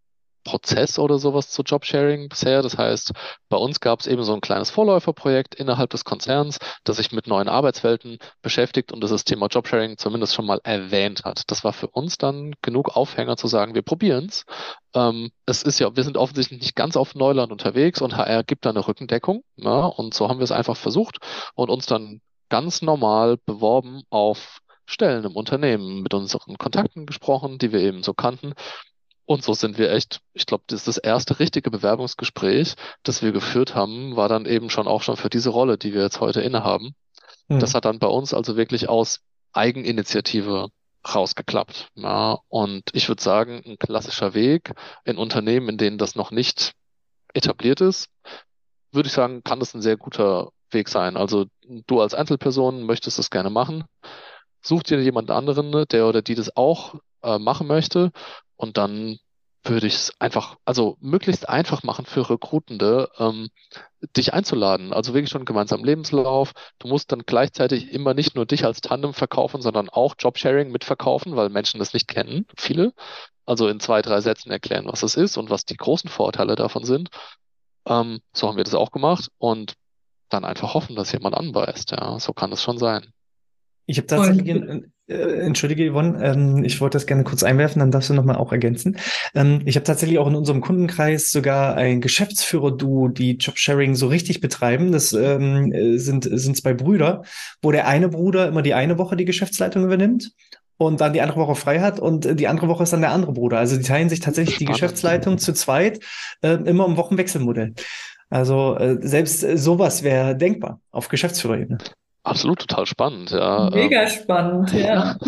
Prozess oder sowas zu Jobsharing bisher. Das heißt, bei uns gab es eben so ein kleines Vorläuferprojekt innerhalb des Konzerns, das sich mit neuen Arbeitswelten beschäftigt und das Thema Jobsharing zumindest schon mal erwähnt hat. Das war für uns dann genug Aufhänger zu sagen, wir probieren's. Ähm, es ist ja, wir sind offensichtlich nicht ganz auf Neuland unterwegs und H R gibt da eine Rückendeckung. Ja, und so haben wir es einfach versucht und uns dann ganz normal beworben auf Stellen im Unternehmen, mit unseren Kontakten gesprochen, die wir eben so kannten. Und so sind wir echt, ich glaube, das ist das erste richtige Bewerbungsgespräch, das wir geführt haben, war dann eben schon auch schon für diese Rolle, die wir jetzt heute innehaben. Das Hm. hat dann bei uns also wirklich aus Eigeninitiative rausgeklappt. Ja, und ich würde sagen, ein klassischer Weg in Unternehmen, in denen das noch nicht etabliert ist, würde ich sagen, kann das ein sehr guter Weg sein. Also du als Einzelperson möchtest das gerne machen, such dir jemand anderen, ne, der oder die das auch äh, machen möchte und dann würde ich es einfach, also möglichst einfach machen für Rekrutende, ähm, dich einzuladen. Also wirklich schon gemeinsam Lebenslauf. Du musst dann gleichzeitig immer nicht nur dich als Tandem verkaufen, sondern auch Jobsharing mitverkaufen, weil Menschen das nicht kennen, viele. Also in zwei, drei Sätzen erklären, was es ist und was die großen Vorteile davon sind. Ähm, so haben wir das auch gemacht und dann einfach hoffen, dass jemand anbeißt. Ja, so kann es schon sein. Ich habe tatsächlich, Und in, äh, entschuldige Yvonne, ähm, ich wollte das gerne kurz einwerfen, dann darfst du nochmal auch ergänzen. Ähm, ich habe tatsächlich auch in unserem Kundenkreis sogar ein Geschäftsführer-Duo, die Jobsharing so richtig betreiben. Das ähm, äh, sind, sind zwei Brüder, wo der eine Bruder immer die eine Woche die Geschäftsleitung übernimmt und dann die andere Woche frei hat und äh, die andere Woche ist dann der andere Bruder. Also die teilen sich tatsächlich die Spannend. Geschäftsleitung zu zweit, äh, immer im Wochenwechselmodell. Also äh, selbst äh, sowas wäre denkbar auf Geschäftsführerebene. Absolut total spannend, ja. mega Ähm, spannend, ja, ja.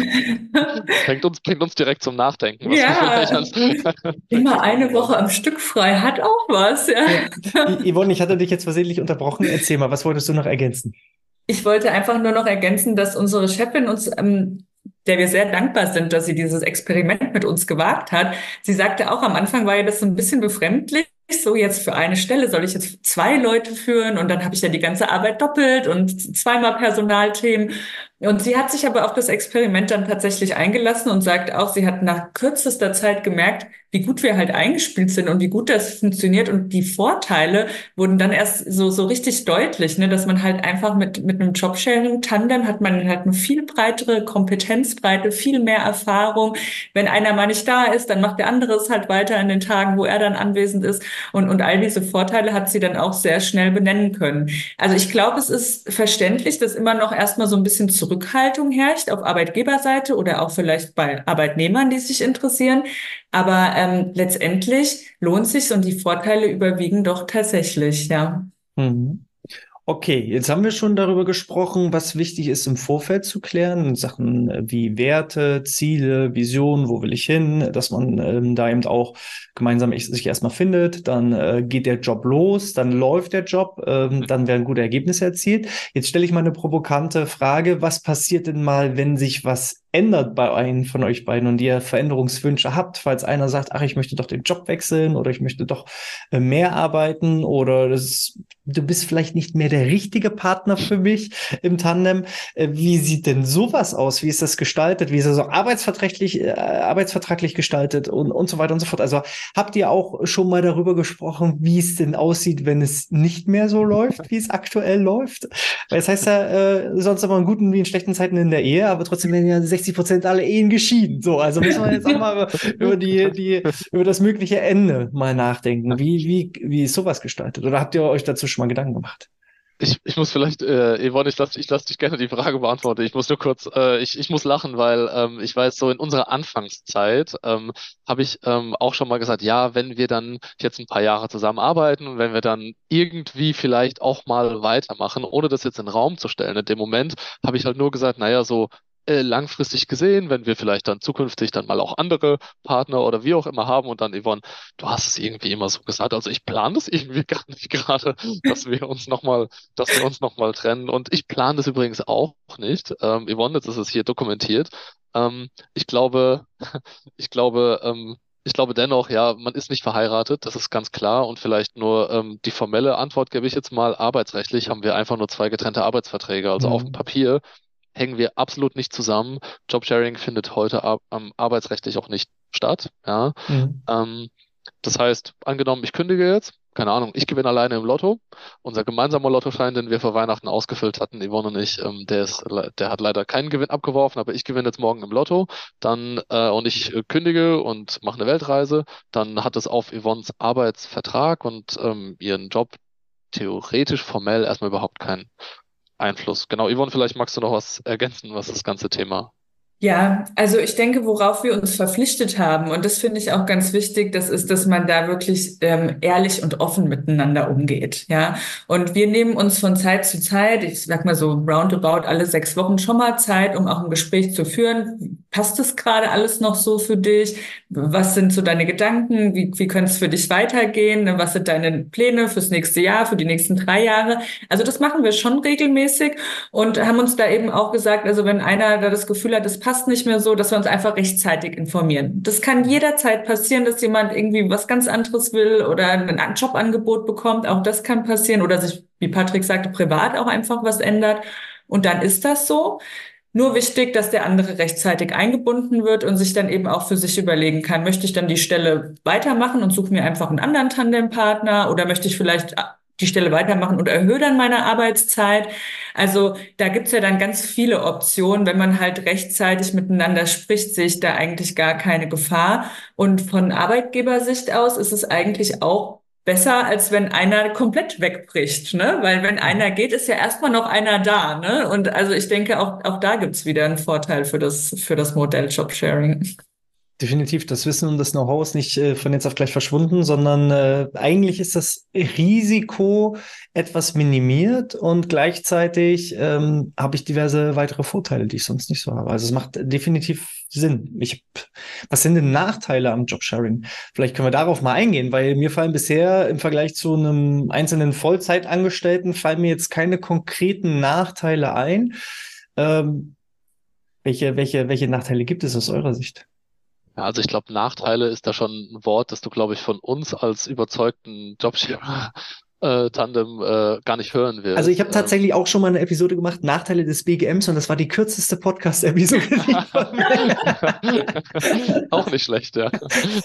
bringt uns, bringt uns direkt zum Nachdenken, was wir vielleicht Ja, als immer nächstes eine machen Woche wollen. am Stück frei hat auch was, ja. Ja. I- Yvonne, ich hatte dich jetzt versehentlich unterbrochen. Erzähl mal, was wolltest du noch ergänzen? Ich wollte einfach nur noch ergänzen, dass unsere Chefin uns, ähm, der wir sehr dankbar sind, dass sie dieses Experiment mit uns gewagt hat. Sie sagte auch, am Anfang war ihr das so ein bisschen befremdlich. So, jetzt für eine Stelle soll ich jetzt zwei Leute führen und dann habe ich ja die ganze Arbeit doppelt und zweimal Personalthemen. Und sie hat sich aber auf das Experiment dann tatsächlich eingelassen und sagt auch, sie hat nach kürzester Zeit gemerkt, wie gut wir halt eingespielt sind und wie gut das funktioniert und die Vorteile wurden dann erst so, so richtig deutlich, ne, dass man halt einfach mit, mit einem Jobsharing-Tandem hat man halt eine viel breitere Kompetenzbreite, viel mehr Erfahrung. Wenn einer mal nicht da ist, dann macht der andere es halt weiter in den Tagen, wo er dann anwesend ist. Und, und all diese Vorteile hat sie dann auch sehr schnell benennen können. Also ich glaube, es ist verständlich, dass immer noch erstmal so ein bisschen Zurückhaltung herrscht auf Arbeitgeberseite oder auch vielleicht bei Arbeitnehmern, die sich interessieren. Aber ähm, letztendlich lohnt sich's und die Vorteile überwiegen doch tatsächlich, ja. Mhm. Okay, jetzt haben wir schon darüber gesprochen, was wichtig ist im Vorfeld zu klären, in Sachen äh, wie Werte, Ziele, Vision, wo will ich hin, dass man ähm, da eben auch gemeinsam ich- sich erstmal findet, dann äh, geht der Job los, dann läuft der Job, ähm, dann werden gute Ergebnisse erzielt. Jetzt stelle ich mal eine provokante Frage, was passiert denn mal, wenn sich was ändert bei einem von euch beiden und ihr Veränderungswünsche habt, falls einer sagt, ach, ich möchte doch den Job wechseln oder ich möchte doch äh, mehr arbeiten oder das du bist vielleicht nicht mehr der richtige Partner für mich im Tandem. Äh, Wie sieht denn sowas aus? Wie ist das gestaltet? Wie ist das so arbeitsvertraglich, äh, arbeitsvertraglich gestaltet und, und so weiter und so fort? Also habt ihr auch schon mal darüber gesprochen, wie es denn aussieht, wenn es nicht mehr so läuft, wie es aktuell läuft? Weil es heißt ja, äh, sonst immer in guten wie in schlechten Zeiten in der Ehe, aber trotzdem werden ja sechzig Prozent aller Ehen geschieden. So, also müssen wir jetzt auch mal über, über die, die, über das mögliche Ende mal nachdenken. Wie, wie, wie ist sowas gestaltet? Oder habt ihr euch dazu schon mal Gedanken gemacht? Ich, ich muss vielleicht, äh, Yvonne, ich lasse ich lass dich gerne die Frage beantworten. Ich muss nur kurz, äh, ich, ich muss lachen, weil ähm, ich weiß, so in unserer Anfangszeit ähm, habe ich ähm, auch schon mal gesagt, ja, wenn wir dann jetzt ein paar Jahre zusammenarbeiten und wenn wir dann irgendwie vielleicht auch mal weitermachen, ohne das jetzt in den Raum zu stellen, in dem Moment habe ich halt nur gesagt, naja, so äh, langfristig gesehen, wenn wir vielleicht dann zukünftig dann mal auch andere Partner oder wie auch immer haben und dann, Yvonne, du hast es irgendwie immer so gesagt, also ich plane das irgendwie gar nicht gerade, dass wir uns nochmal dass wir uns nochmal trennen. Und ich plane das übrigens auch nicht. Ähm, Yvonne, jetzt ist es hier dokumentiert. Ähm, ich glaube, ich glaube, ähm, ich glaube dennoch, ja, man ist nicht verheiratet, das ist ganz klar. Und vielleicht nur ähm, die formelle Antwort gebe ich jetzt mal. Arbeitsrechtlich haben wir einfach nur zwei getrennte Arbeitsverträge. Also auf dem Hm. Papier hängen wir absolut nicht zusammen. Jobsharing findet heute ar ähm, arbeitsrechtlich auch nicht statt. Ja. Hm. Ähm, Das heißt, angenommen, ich kündige jetzt, keine Ahnung, ich gewinne alleine im Lotto. Unser gemeinsamer Lottoschein, den wir für Weihnachten ausgefüllt hatten, Yvonne und ich, ähm, der ist, le- der hat leider keinen Gewinn abgeworfen, aber ich gewinne jetzt morgen im Lotto. Dann äh, und ich äh, kündige und mache eine Weltreise, dann hat es auf Yvonnes Arbeitsvertrag und ähm, ihren Job theoretisch formell erstmal überhaupt keinen Einfluss. Genau, Yvonne, vielleicht magst du noch was ergänzen, was das ganze Thema. Ja, also ich denke, worauf wir uns verpflichtet haben, und das finde ich auch ganz wichtig, das ist, dass man da wirklich ähm, ehrlich und offen miteinander umgeht. Ja, und wir nehmen uns von Zeit zu Zeit, ich sag mal so roundabout alle sechs Wochen schon mal Zeit, um auch ein Gespräch zu führen. Passt das gerade alles noch so für dich? Was sind so deine Gedanken? Wie, wie könnte es für dich weitergehen? Was sind deine Pläne fürs nächste Jahr, für die nächsten drei Jahre? Also das machen wir schon regelmäßig. Und haben uns da eben auch gesagt, also wenn einer da das Gefühl hat, es passt nicht mehr so, dass wir uns einfach rechtzeitig informieren. Das kann jederzeit passieren, dass jemand irgendwie was ganz anderes will oder ein Jobangebot bekommt. Auch das kann passieren oder sich, wie Patrick sagte, privat auch einfach was ändert. Und dann ist das so. Nur wichtig, dass der andere rechtzeitig eingebunden wird und sich dann eben auch für sich überlegen kann, möchte ich dann die Stelle weitermachen und suche mir einfach einen anderen Tandempartner oder möchte ich vielleicht die Stelle weitermachen und erhöhe dann meine Arbeitszeit. Also da gibt's ja dann ganz viele Optionen. Wenn man halt rechtzeitig miteinander spricht, sehe ich da eigentlich gar keine Gefahr. Und von Arbeitgebersicht aus ist es eigentlich auch besser, als wenn einer komplett wegbricht, ne? Weil wenn einer geht, ist ja erstmal noch einer da, ne? Und also ich denke, auch, auch da gibt's wieder einen Vorteil für das, für das Modell Jobsharing. Definitiv, das Wissen und das Know-how ist nicht äh, von jetzt auf gleich verschwunden, sondern äh, eigentlich ist das Risiko etwas minimiert und gleichzeitig ähm, habe ich diverse weitere Vorteile, die ich sonst nicht so habe. Also es macht definitiv Sinn. Ich, was sind denn Nachteile am Jobsharing? Vielleicht können wir darauf mal eingehen, weil mir fallen bisher im Vergleich zu einem einzelnen Vollzeitangestellten fallen mir jetzt keine konkreten Nachteile ein. Ähm, welche, welche, welche Nachteile gibt es aus eurer Sicht? Ja, also ich glaube, Nachteile ist da schon ein Wort, das du, glaube ich, von uns als überzeugten Jobshare-Tandem äh, gar nicht hören Also ich wirst. habe Ähm, tatsächlich auch schon mal eine Episode gemacht, Nachteile des B G Ms, und das war die kürzeste Podcast-Episode. die ich von mir- Auch nicht schlecht, ja.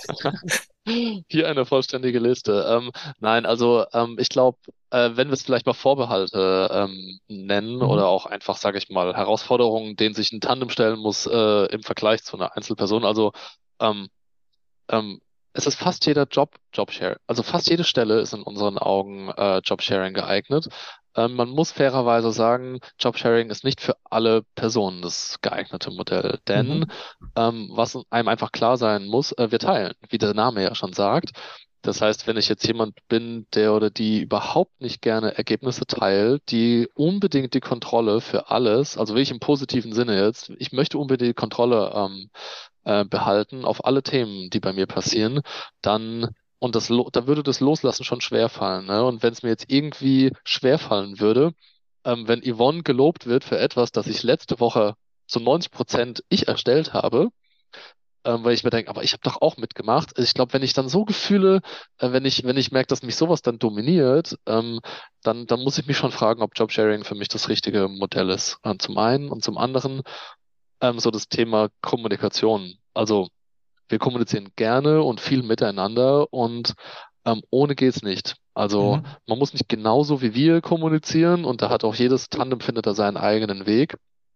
Hier eine vollständige Liste. Ähm, nein, also ähm, ich glaube, äh, wenn wir es vielleicht mal Vorbehalte ähm, nennen oder Mhm. auch einfach, sage ich mal, Herausforderungen, denen sich ein Tandem stellen muss äh, im Vergleich zu einer Einzelperson. Also ähm, ähm, es ist fast jeder Job Jobshare. Also fast jede Stelle ist in unseren Augen äh, Jobsharing geeignet. Ähm, man muss fairerweise sagen, Jobsharing ist nicht für alle Personen das geeignete Modell. Denn Mhm. ähm, was einem einfach klar sein muss, äh, wir teilen, wie der Name ja schon sagt. Das heißt, wenn ich jetzt jemand bin, der oder die überhaupt nicht gerne Ergebnisse teilt, die unbedingt die Kontrolle für alles, also wirklich im positiven Sinne jetzt, ich möchte unbedingt die Kontrolle ähm, äh, behalten auf alle Themen, die bei mir passieren, dann und das, lo- da würde das Loslassen schon schwer fallen, ne? Und wenn es mir jetzt irgendwie schwer fallen würde, ähm, wenn Yvonne gelobt wird für etwas, das ich letzte Woche zu neunzig Prozent ich erstellt habe, ähm, weil ich mir denke, aber ich habe doch auch mitgemacht. Also ich glaube, wenn ich dann so Gefühle, äh, wenn ich, wenn ich merke, dass mich sowas dann dominiert, ähm, dann, dann muss ich mich schon fragen, ob Jobsharing für mich das richtige Modell ist. Äh, zum einen und zum anderen ähm, so das Thema Kommunikation. Also wir kommunizieren gerne und viel miteinander und ähm, ohne geht's nicht. Also Mhm. man muss nicht genauso wie wir kommunizieren und da hat auch jedes Tandem findet da seinen eigenen Weg.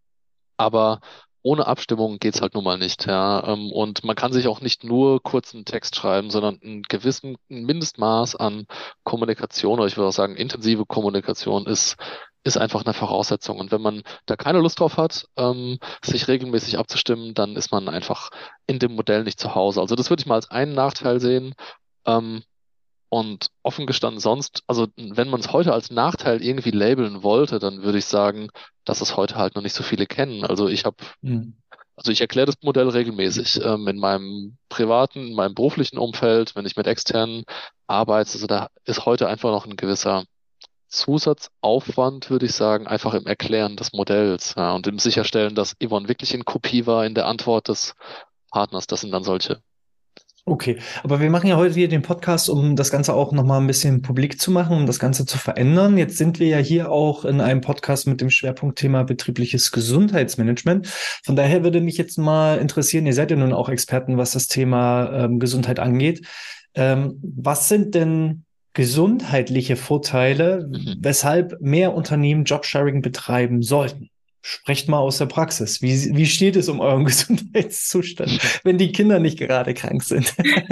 Aber ohne Abstimmung geht's halt nun mal nicht, ja. Ähm, Und man kann sich auch nicht nur kurzen Text schreiben, sondern einen gewissen ein Mindestmaß an Kommunikation, oder ich würde auch sagen, intensive Kommunikation ist, ist einfach eine Voraussetzung. Und wenn man da keine Lust drauf hat, ähm, sich regelmäßig abzustimmen, dann ist man einfach in dem Modell nicht zu Hause. Also das würde ich mal als einen Nachteil sehen. Ähm, und offen gestanden sonst, also wenn man es heute als Nachteil irgendwie labeln wollte, dann würde ich sagen, dass es heute halt noch nicht so viele kennen. Also ich habe, Mhm. also ich erkläre das Modell regelmäßig ähm, in meinem privaten, in meinem beruflichen Umfeld, wenn ich mit externen arbeite. Also da ist heute einfach noch ein gewisser Zusatzaufwand, würde ich sagen, einfach im Erklären des Modells, ja, und im Sicherstellen, dass Yvonne wirklich in Kopie war in der Antwort des Partners. Das sind dann solche. Okay, aber wir machen ja heute hier den Podcast, um das Ganze auch nochmal ein bisschen publik zu machen, um das Ganze zu verändern. Jetzt sind wir ja hier auch in einem Podcast mit dem Schwerpunktthema betriebliches Gesundheitsmanagement. Von daher würde mich jetzt mal interessieren, ihr seid ja nun auch Experten, was das Thema ähm, Gesundheit angeht. Ähm, was sind denn gesundheitliche Vorteile, Mhm. weshalb mehr Unternehmen Jobsharing betreiben sollten? Sprecht mal aus der Praxis. Wie, wie steht es um euren Gesundheitszustand, wenn die Kinder nicht gerade krank sind?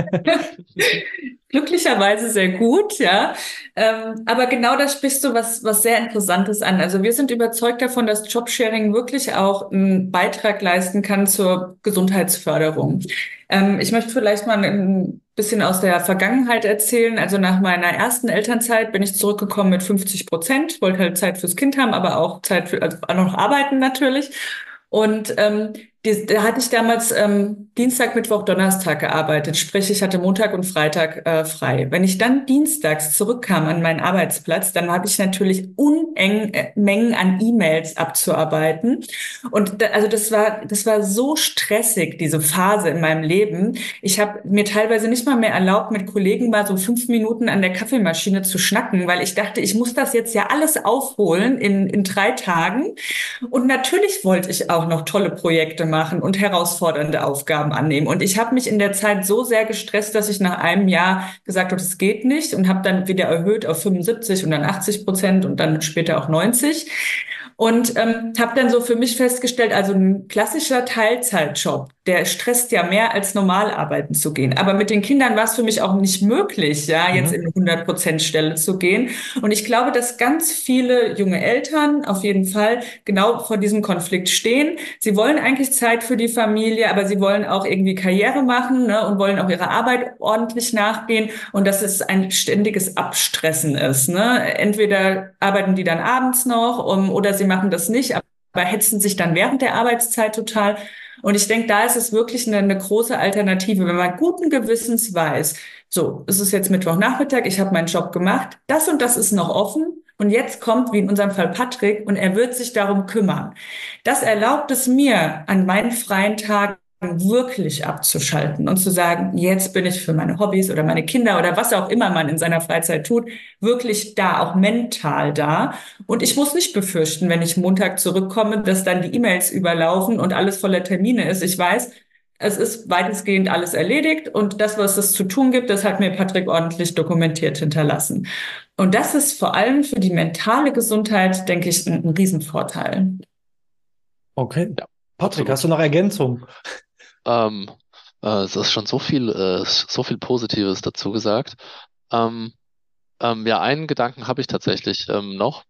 Glücklicherweise sehr gut, ja. Ähm, aber genau da sprichst du was, was sehr Interessantes an. Also wir sind überzeugt davon, dass Jobsharing wirklich auch einen Beitrag leisten kann zur Gesundheitsförderung. Ähm, ich möchte vielleicht mal ein bisschen aus der Vergangenheit erzählen. Also nach meiner ersten Elternzeit bin ich zurückgekommen mit fünfzig Prozent, wollte halt Zeit fürs Kind haben, aber auch Zeit für, also auch noch arbeiten natürlich. Und ähm, die, da hatte ich damals ähm, Dienstag, Mittwoch, Donnerstag gearbeitet. Sprich, ich hatte Montag und Freitag äh, frei. Wenn ich dann dienstags zurückkam an meinen Arbeitsplatz, dann habe ich natürlich Unmengen äh, Mengen an E-Mails abzuarbeiten. Und da, also das war, das war so stressig, diese Phase in meinem Leben. Ich habe mir teilweise nicht mal mehr erlaubt, mit Kollegen mal so fünf Minuten an der Kaffeemaschine zu schnacken, weil ich dachte, ich muss das jetzt ja alles aufholen in, in drei Tagen. Und natürlich wollte ich auch noch tolle Projekte machen und herausfordernde Aufgaben annehmen. Und ich habe mich in der Zeit so sehr gestresst, dass ich nach einem Jahr gesagt habe, das geht nicht und habe dann wieder erhöht auf fünfundsiebzig und dann achtzig Prozent und dann später auch neunzig. Und ähm, habe dann so für mich festgestellt, also ein klassischer Teilzeitjob, der stresst ja mehr als normal arbeiten zu gehen. Aber mit den Kindern war es für mich auch nicht möglich, ja, jetzt in Mhm. eine hundert Prozent Stelle zu gehen. Und ich glaube, dass ganz viele junge Eltern auf jeden Fall genau vor diesem Konflikt stehen. Sie wollen eigentlich Zeit für die Familie, aber sie wollen auch irgendwie Karriere machen, ne, und wollen auch ihrer Arbeit ordentlich nachgehen und dass es ein ständiges Abstressen ist. Ne? Entweder arbeiten die dann abends noch um, oder sie machen das nicht, aber hetzen sich dann während der Arbeitszeit total. Und ich denke, da ist es wirklich eine, eine große Alternative, wenn man guten Gewissens weiß, so, es ist jetzt Mittwochnachmittag, ich habe meinen Job gemacht, das und das ist noch offen. Und jetzt kommt, wie in unserem Fall Patrick, und er wird sich darum kümmern. Das erlaubt es mir, an meinen freien Tagen wirklich abzuschalten und zu sagen, jetzt bin ich für meine Hobbys oder meine Kinder oder was auch immer man in seiner Freizeit tut, wirklich da, auch mental da. Und ich muss nicht befürchten, wenn ich Montag zurückkomme, dass dann die E-Mails überlaufen und alles voller Termine ist. Ich weiß, es ist weitestgehend alles erledigt und das, was es zu tun gibt, das hat mir Patrick ordentlich dokumentiert hinterlassen. Und das ist vor allem für die mentale Gesundheit, denke ich, ein, ein Riesenvorteil. Okay. Ja, Patrick, hast absolut. du noch Ergänzung? Ähm, äh, es ist schon so viel, äh, so viel Positives dazu gesagt. Ähm, ähm, ja, einen Gedanken habe ich tatsächlich ähm, noch,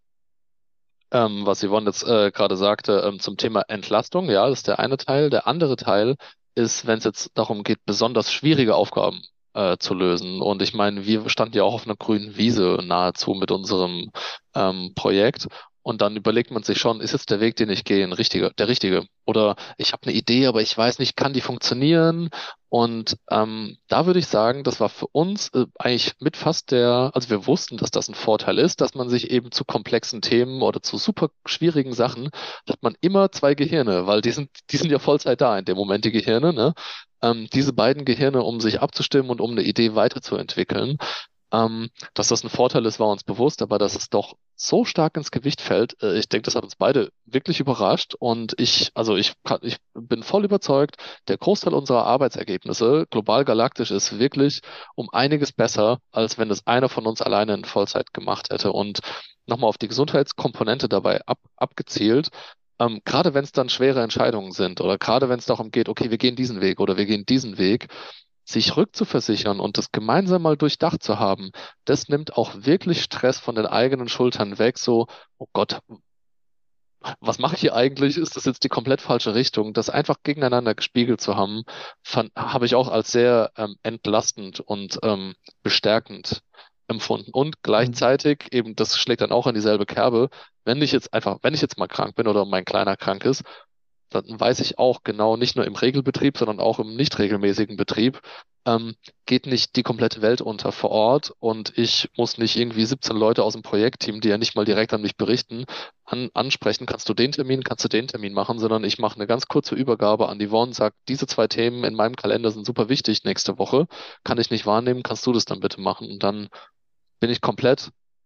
ähm, was Yvonne jetzt äh, gerade sagte, ähm, zum Thema Entlastung. Ja, das ist der eine Teil. Der andere Teil ist, wenn es jetzt darum geht, besonders schwierige Aufgaben äh, zu lösen. Und ich meine, wir standen ja auch auf einer grünen Wiese nahezu mit unserem ähm, Projekt. Und dann überlegt man sich schon, ist jetzt der Weg, den ich gehe, ein richtiger, der richtige? Oder ich habe eine Idee, aber ich weiß nicht, kann die funktionieren? Und ähm, da würde ich sagen, das war für uns äh, eigentlich mit fast der, also wir wussten, dass das ein Vorteil ist, dass man sich eben zu komplexen Themen oder zu super schwierigen Sachen hat man immer zwei Gehirne, weil die sind, die sind ja Vollzeit da in dem Moment, die Gehirne, ne? Ähm, diese beiden Gehirne, um sich abzustimmen und um eine Idee weiterzuentwickeln. Ähm, dass das ein Vorteil ist, war uns bewusst, aber dass es doch so stark ins Gewicht fällt, äh, ich denke, das hat uns beide wirklich überrascht und ich, also ich kann, ich bin voll überzeugt, der Großteil unserer Arbeitsergebnisse global galaktisch ist wirklich um einiges besser, als wenn es einer von uns alleine in Vollzeit gemacht hätte. Und nochmal auf die Gesundheitskomponente dabei ab, abgezielt. Ähm, gerade wenn es dann schwere Entscheidungen sind oder gerade wenn es darum geht, okay, wir gehen diesen Weg oder wir gehen diesen Weg, sich rückzuversichern und das gemeinsam mal durchdacht zu haben, das nimmt auch wirklich Stress von den eigenen Schultern weg. So, oh Gott, was mache ich hier eigentlich? Ist das jetzt die komplett falsche Richtung? Das einfach gegeneinander gespiegelt zu haben, fand, habe ich auch als sehr ähm, entlastend und ähm, bestärkend empfunden. Und Mhm. gleichzeitig eben, das schlägt dann auch in dieselbe Kerbe, wenn ich jetzt einfach, wenn ich jetzt mal krank bin oder mein Kleiner krank ist, dann weiß ich auch genau, nicht nur im Regelbetrieb, sondern auch im nicht regelmäßigen Betrieb, ähm, geht nicht die komplette Welt unter vor Ort und ich muss nicht irgendwie siebzehn Leute aus dem Projektteam, die ja nicht mal direkt an mich berichten, an, ansprechen, kannst du den Termin, kannst du den Termin machen, sondern ich mache eine ganz kurze Übergabe an die Yvonne, sage, diese zwei Themen in meinem Kalender sind super wichtig nächste Woche, kann ich nicht wahrnehmen, kannst du das dann bitte machen? Und dann bin ich komplett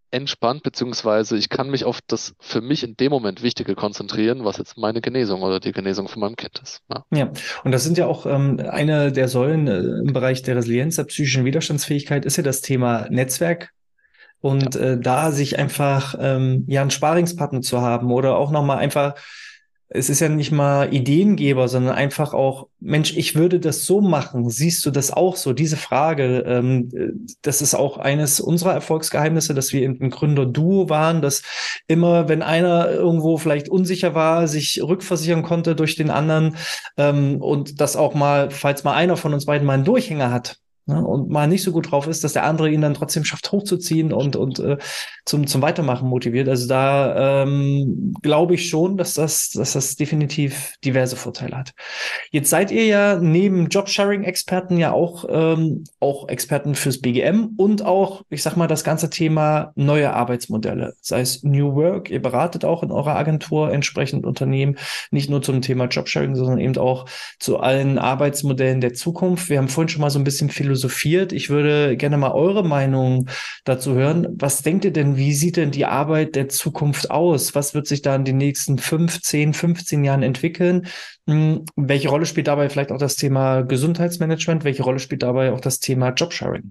entspannt, beziehungsweise ich kann mich auf das für mich in dem Moment Wichtige konzentrieren, was jetzt meine Genesung oder die Genesung von meinem Kind ist. Ja. Ja, und das sind ja auch ähm, eine der Säulen äh, im Bereich der Resilienz, der psychischen Widerstandsfähigkeit, ist ja das Thema Netzwerk. Ja. Und äh, da sich einfach ähm, ja einen Sparingspartner zu haben oder auch nochmal einfach, es ist ja nicht mal Ideengeber, sondern einfach auch, Mensch, ich würde das so machen. Siehst du das auch so? Diese Frage, ähm, äh, das ist auch eines unserer Erfolgsgeheimnisse, dass wir im Gründer-Duo waren, dass immer, wenn einer irgendwo vielleicht unsicher war, sich rückversichern konnte durch den anderen, ähm, und das auch mal, falls mal einer von uns beiden mal einen Durchhänger hat, ne, und mal nicht so gut drauf ist, dass der andere ihn dann trotzdem schafft hochzuziehen und und äh, zum zum Weitermachen motiviert. Also da ähm, glaube ich schon, dass das dass das definitiv diverse Vorteile hat. Jetzt seid ihr ja neben Jobsharing-Experten ja auch ähm, auch Experten fürs B G M und auch, ich sag mal, das ganze Thema neue Arbeitsmodelle, sei es New Work. Ihr beratet auch in eurer Agentur entsprechend Unternehmen, nicht nur zum Thema Jobsharing, sondern eben auch zu allen Arbeitsmodellen der Zukunft. Wir haben vorhin schon mal so ein bisschen philosophiert. Ich würde gerne mal eure Meinung dazu hören. Was denkt ihr denn, wie sieht denn die Arbeit der Zukunft aus? Was wird sich da in den nächsten fünf, zehn, fünfzehn Jahren entwickeln? Hm, welche Rolle spielt dabei vielleicht auch das Thema Gesundheitsmanagement? Welche Rolle spielt dabei auch das Thema Jobsharing?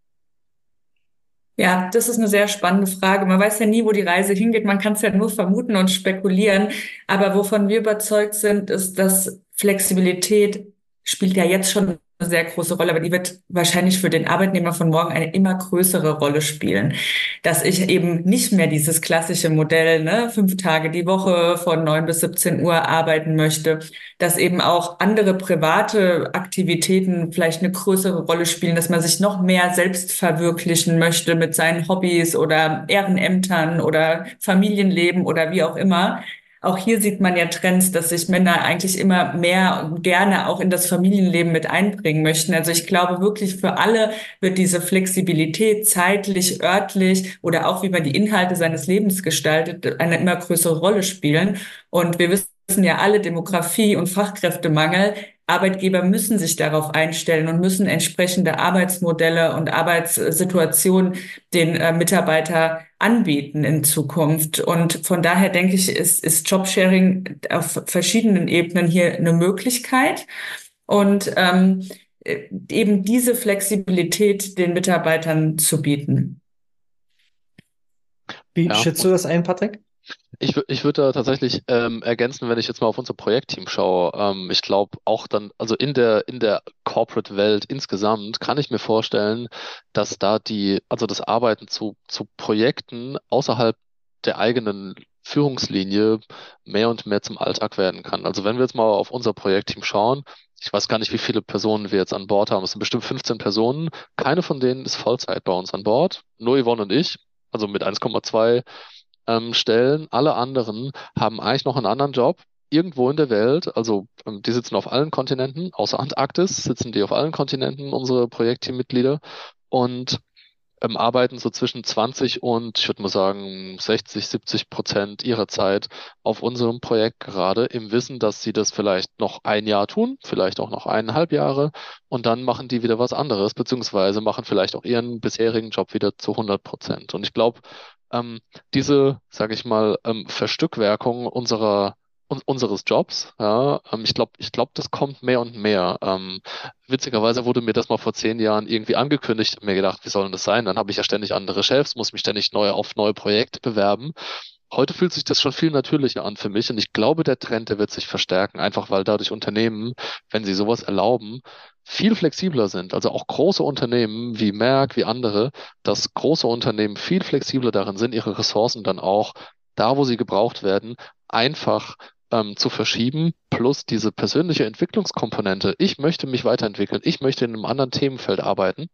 Ja, das ist eine sehr spannende Frage. Man weiß ja nie, wo die Reise hingeht. Man kann es ja nur vermuten und spekulieren. Aber wovon wir überzeugt sind, ist, dass Flexibilität spielt ja jetzt schon eine sehr große Rolle, aber die wird wahrscheinlich für den Arbeitnehmer von morgen eine immer größere Rolle spielen. Dass ich eben nicht mehr dieses klassische Modell, ne, fünf Tage die Woche von neun bis siebzehn Uhr arbeiten möchte, dass eben auch andere private Aktivitäten vielleicht eine größere Rolle spielen, dass man sich noch mehr selbst verwirklichen möchte mit seinen Hobbys oder Ehrenämtern oder Familienleben oder wie auch immer. Auch hier sieht man ja Trends, dass sich Männer eigentlich immer mehr und gerne auch in das Familienleben mit einbringen möchten. Also ich glaube wirklich, für alle wird diese Flexibilität zeitlich, örtlich oder auch wie man die Inhalte seines Lebens gestaltet, eine immer größere Rolle spielen. Und wir wissen ja alle, Demografie und Fachkräftemangel. Arbeitgeber müssen sich darauf einstellen und müssen entsprechende Arbeitsmodelle und Arbeitssituationen den äh, Mitarbeiter anbieten in Zukunft. Und von daher denke ich, ist, ist Jobsharing auf verschiedenen Ebenen hier eine Möglichkeit. Und ähm, eben diese Flexibilität den Mitarbeitern zu bieten. Wie Ja, schätzt du das ein, Patrick? Ich, wü- ich würde da tatsächlich ähm, ergänzen, wenn ich jetzt mal auf unser Projektteam schaue. Ähm, ich glaube auch dann, also in der in der Corporate-Welt insgesamt kann ich mir vorstellen, dass da die, also das Arbeiten zu zu Projekten außerhalb der eigenen Führungslinie mehr und mehr zum Alltag werden kann. Also wenn wir jetzt mal auf unser Projektteam schauen, ich weiß gar nicht, wie viele Personen wir jetzt an Bord haben. Es sind bestimmt fünfzehn Personen. Keine von denen ist Vollzeit bei uns an Bord. Nur Yvonne und ich, also mit eins Komma zwei ähm, Stellen. Alle anderen haben eigentlich noch einen anderen Job. Irgendwo in der Welt, also ähm, die sitzen auf allen Kontinenten, außer Antarktis sitzen die auf allen Kontinenten, unsere Projektteammitglieder, und ähm, arbeiten so zwischen zwanzig und, ich würde mal sagen, sechzig, siebzig Prozent ihrer Zeit auf unserem Projekt gerade, im Wissen, dass sie das vielleicht noch ein Jahr tun, vielleicht auch noch eineinhalb Jahre, und dann machen die wieder was anderes, beziehungsweise machen vielleicht auch ihren bisherigen Job wieder zu hundert Prozent. Und ich glaube, ähm, diese, sage ich mal, ähm, Verstückwerkung unserer un unseres Jobs, ja, ähm, ich glaube, ich glaube, das kommt mehr und mehr. Ähm, witzigerweise wurde mir das mal vor zehn Jahren irgendwie angekündigt, hab mir gedacht, wie soll denn das sein? Dann habe ich ja ständig andere Chefs, muss mich ständig neu auf neue Projekte bewerben. Heute fühlt sich das schon viel natürlicher an für mich, und ich glaube, der Trend, der wird sich verstärken, einfach weil dadurch Unternehmen, wenn sie sowas erlauben, viel flexibler sind. Also auch große Unternehmen wie Merck, wie andere, dass große Unternehmen viel flexibler darin sind, ihre Ressourcen dann auch da, wo sie gebraucht werden, einfach ähm, zu verschieben, plus diese persönliche Entwicklungskomponente. Ich möchte mich weiterentwickeln, ich möchte in einem anderen Themenfeld arbeiten,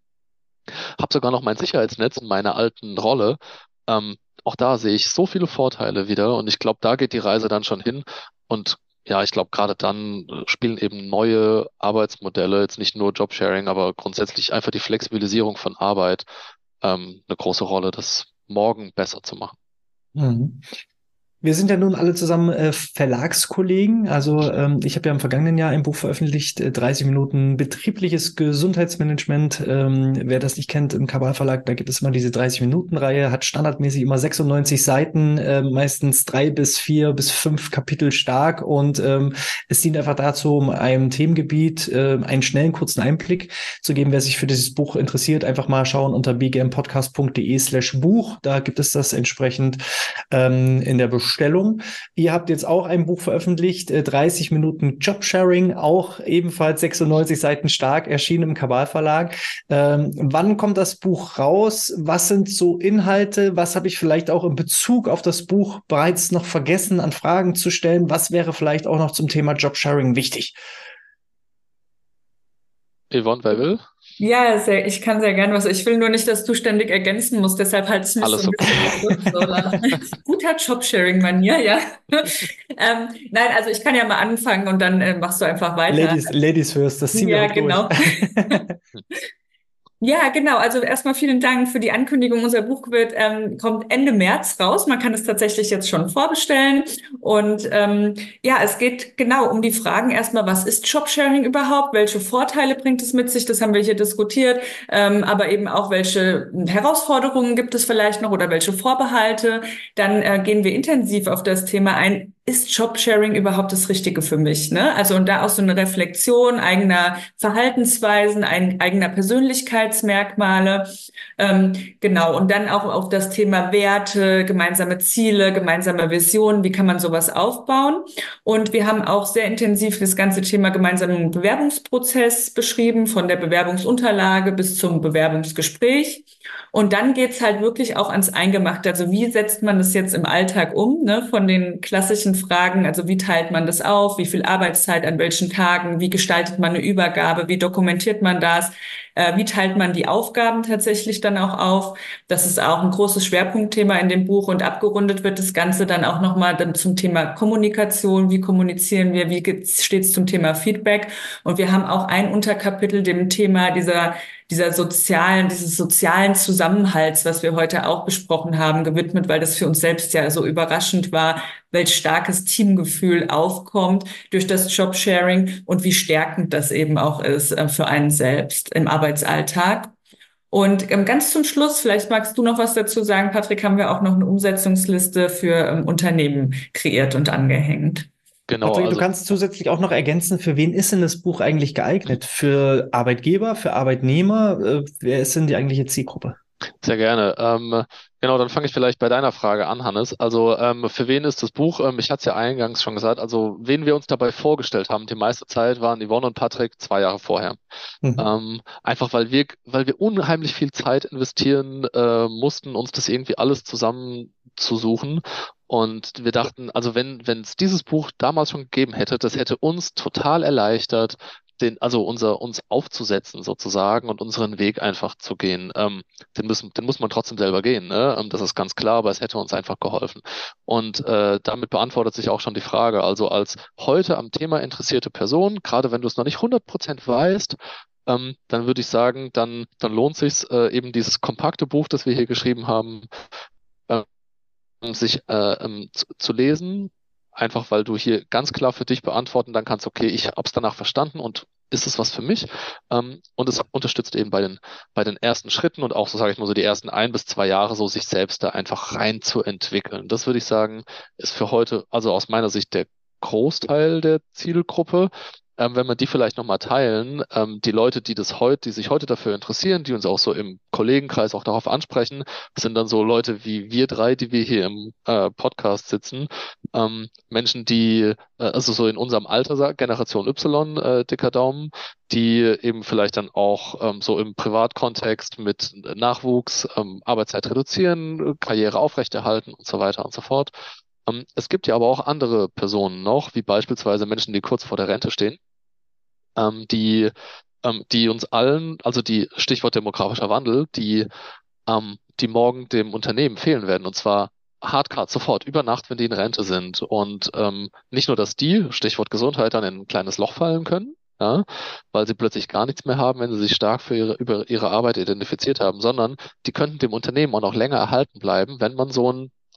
habe sogar noch mein Sicherheitsnetz in meiner alten Rolle. Ähm, auch da sehe ich so viele Vorteile wieder, und ich glaube, da geht die Reise dann schon hin. Und ja, ich glaube, gerade dann äh, spielen eben neue Arbeitsmodelle, jetzt nicht nur Jobsharing, aber grundsätzlich einfach die Flexibilisierung von Arbeit, ähm, eine große Rolle, das morgen besser zu machen. Mhm. Wir sind ja nun alle zusammen äh, Verlagskollegen. Also ähm, ich habe ja im vergangenen Jahr ein Buch veröffentlicht, äh, dreißig Minuten betriebliches Gesundheitsmanagement. Ähm, wer das nicht kennt, im Kabal Verlag, da gibt es immer diese dreißig-Minuten-Reihe, hat standardmäßig immer sechsundneunzig Seiten, äh, meistens drei bis vier bis fünf Kapitel stark. Und ähm, es dient einfach dazu, um einem Themengebiet äh, einen schnellen, kurzen Einblick zu geben. Wer sich für dieses Buch interessiert, einfach mal schauen unter bgmpodcast.de slash Buch. Da gibt es das entsprechend ähm, in der Bestellung. Ihr habt jetzt auch ein Buch veröffentlicht, äh, dreißig Minuten Jobsharing, auch ebenfalls sechsundneunzig Seiten stark, erschienen im Kabal Verlag. Ähm, wann kommt das Buch raus? Was sind so Inhalte? Was habe ich vielleicht auch in Bezug auf das Buch bereits noch vergessen, an Fragen zu stellen? Was wäre vielleicht auch noch zum Thema Jobsharing wichtig? Yvonne, wer will? Ja, sehr, ich kann sehr gerne was. Ich will nur nicht, dass du ständig ergänzen musst, deshalb halte ich mich Alles so ein okay. bisschen zurück. So nach guter Jobsharing-Manier, ja. ähm, nein, also ich kann ja mal anfangen und dann äh, machst du einfach weiter. Ladies, Ladies first, das ziehen wir Ja, auch genau. durch. Ja, genau. Also erstmal vielen Dank für die Ankündigung. Unser Buch wird, ähm, kommt Ende März raus. Man kann es tatsächlich jetzt schon vorbestellen. Und ähm, ja, es geht genau um die Fragen erstmal, was ist Jobsharing überhaupt? Welche Vorteile bringt es mit sich? Das haben wir hier diskutiert. Ähm, aber eben auch, welche Herausforderungen gibt es vielleicht noch oder welche Vorbehalte? Dann äh, gehen wir intensiv auf das Thema ein. Ist Jobsharing überhaupt das Richtige für mich? Ne? Also und da auch so eine Reflexion eigener Verhaltensweisen, ein, eigener Persönlichkeitsmerkmale. Ähm, genau. Und dann auch auf das Thema Werte, gemeinsame Ziele, gemeinsame Visionen. Wie kann man sowas aufbauen? Und wir haben auch sehr intensiv das ganze Thema gemeinsamen Bewerbungsprozess beschrieben, von der Bewerbungsunterlage bis zum Bewerbungsgespräch. Und dann geht's halt wirklich auch ans Eingemachte. Also wie setzt man das jetzt im Alltag um, ne? Von den klassischen Fragen, also wie teilt man das auf, wie viel Arbeitszeit an welchen Tagen, wie gestaltet man eine Übergabe, wie dokumentiert man das, äh, wie teilt man die Aufgaben tatsächlich dann auch auf. Das ist auch ein großes Schwerpunktthema in dem Buch und abgerundet wird das Ganze dann auch nochmal dann zum Thema Kommunikation, wie kommunizieren wir, wie steht es zum Thema Feedback. Und wir haben auch ein Unterkapitel dem Thema dieser dieser sozialen, dieses sozialen Zusammenhalts, was wir heute auch besprochen haben, gewidmet, weil das für uns selbst ja so überraschend war, welch starkes Teamgefühl aufkommt durch das Jobsharing und wie stärkend das eben auch ist äh, für einen selbst im Arbeitsalltag. Und ähm, ganz zum Schluss, vielleicht magst du noch was dazu sagen, Patrick, haben wir auch noch eine Umsetzungsliste für ähm, Unternehmen kreiert und angehängt. Genau, Patrick, du also kannst zusätzlich auch noch ergänzen, für wen ist denn das Buch eigentlich geeignet? Für Arbeitgeber, für Arbeitnehmer? Äh, wer ist denn die eigentliche Zielgruppe? sehr gerne. Ähm, genau, dann fange ich vielleicht bei deiner Frage an, Hannes. Also ähm, für wen ist das Buch? Ähm, ich hatte es ja eingangs schon gesagt. Also wen wir uns dabei vorgestellt haben, die meiste Zeit waren Yvonne und Patrick zwei Jahre vorher. Mhm. Ähm, einfach weil wir, weil wir unheimlich viel Zeit investieren äh, mussten, uns das irgendwie alles zusammenzusuchen. Und wir dachten, also wenn wenn es dieses Buch damals schon gegeben hätte, das hätte uns total erleichtert, den, also unser uns aufzusetzen sozusagen und unseren Weg einfach zu gehen. Ähm, den müssen, den muss man trotzdem selber gehen, ne? Ähm, das ist ganz klar, aber es hätte uns einfach geholfen. Und äh, damit beantwortet sich auch schon die Frage. Also als heute am Thema interessierte Person, gerade wenn du es noch nicht hundert Prozent weißt, ähm, dann würde ich sagen, dann, dann lohnt sich's, äh, eben dieses kompakte Buch, das wir hier geschrieben haben, äh, sich äh, ähm, zu, zu lesen, einfach weil du hier ganz klar für dich beantworten dann kannst, okay, ich habe es danach verstanden und ist es was für mich? Ähm, und es unterstützt eben bei den, bei den ersten Schritten und auch, so sage ich mal, so die ersten ein bis zwei Jahre so sich selbst da einfach rein zu entwickeln. Das würde ich sagen, ist für heute, also aus meiner Sicht der Großteil der Zielgruppe. Ähm, wenn wir die vielleicht nochmal teilen, ähm, die Leute, die das heute, die sich heute dafür interessieren, die uns auch so im Kollegenkreis auch darauf ansprechen, sind dann so Leute wie wir drei, die wir hier im äh, Podcast sitzen. Ähm, Menschen, die, äh, also so in unserem Alter, sag- Generation Y, äh, dicker Daumen, die eben vielleicht dann auch ähm, so im Privatkontext mit Nachwuchs, ähm, Arbeitszeit reduzieren, Karriere aufrechterhalten und so weiter und so fort. Ähm, es gibt ja aber auch andere Personen noch, wie beispielsweise Menschen, die kurz vor der Rente stehen, ähm, die, ähm, die uns allen, also die Stichwort demografischer Wandel, die, ähm, die morgen dem Unternehmen fehlen werden. Und zwar hardcut, sofort, über Nacht, wenn die in Rente sind. Und ähm, nicht nur, dass die, Stichwort Gesundheit, dann in ein kleines Loch fallen können, ja, weil sie plötzlich gar nichts mehr haben, wenn sie sich stark für ihre, über ihre Arbeit identifiziert haben, sondern die könnten dem Unternehmen auch noch länger erhalten bleiben, wenn man so ein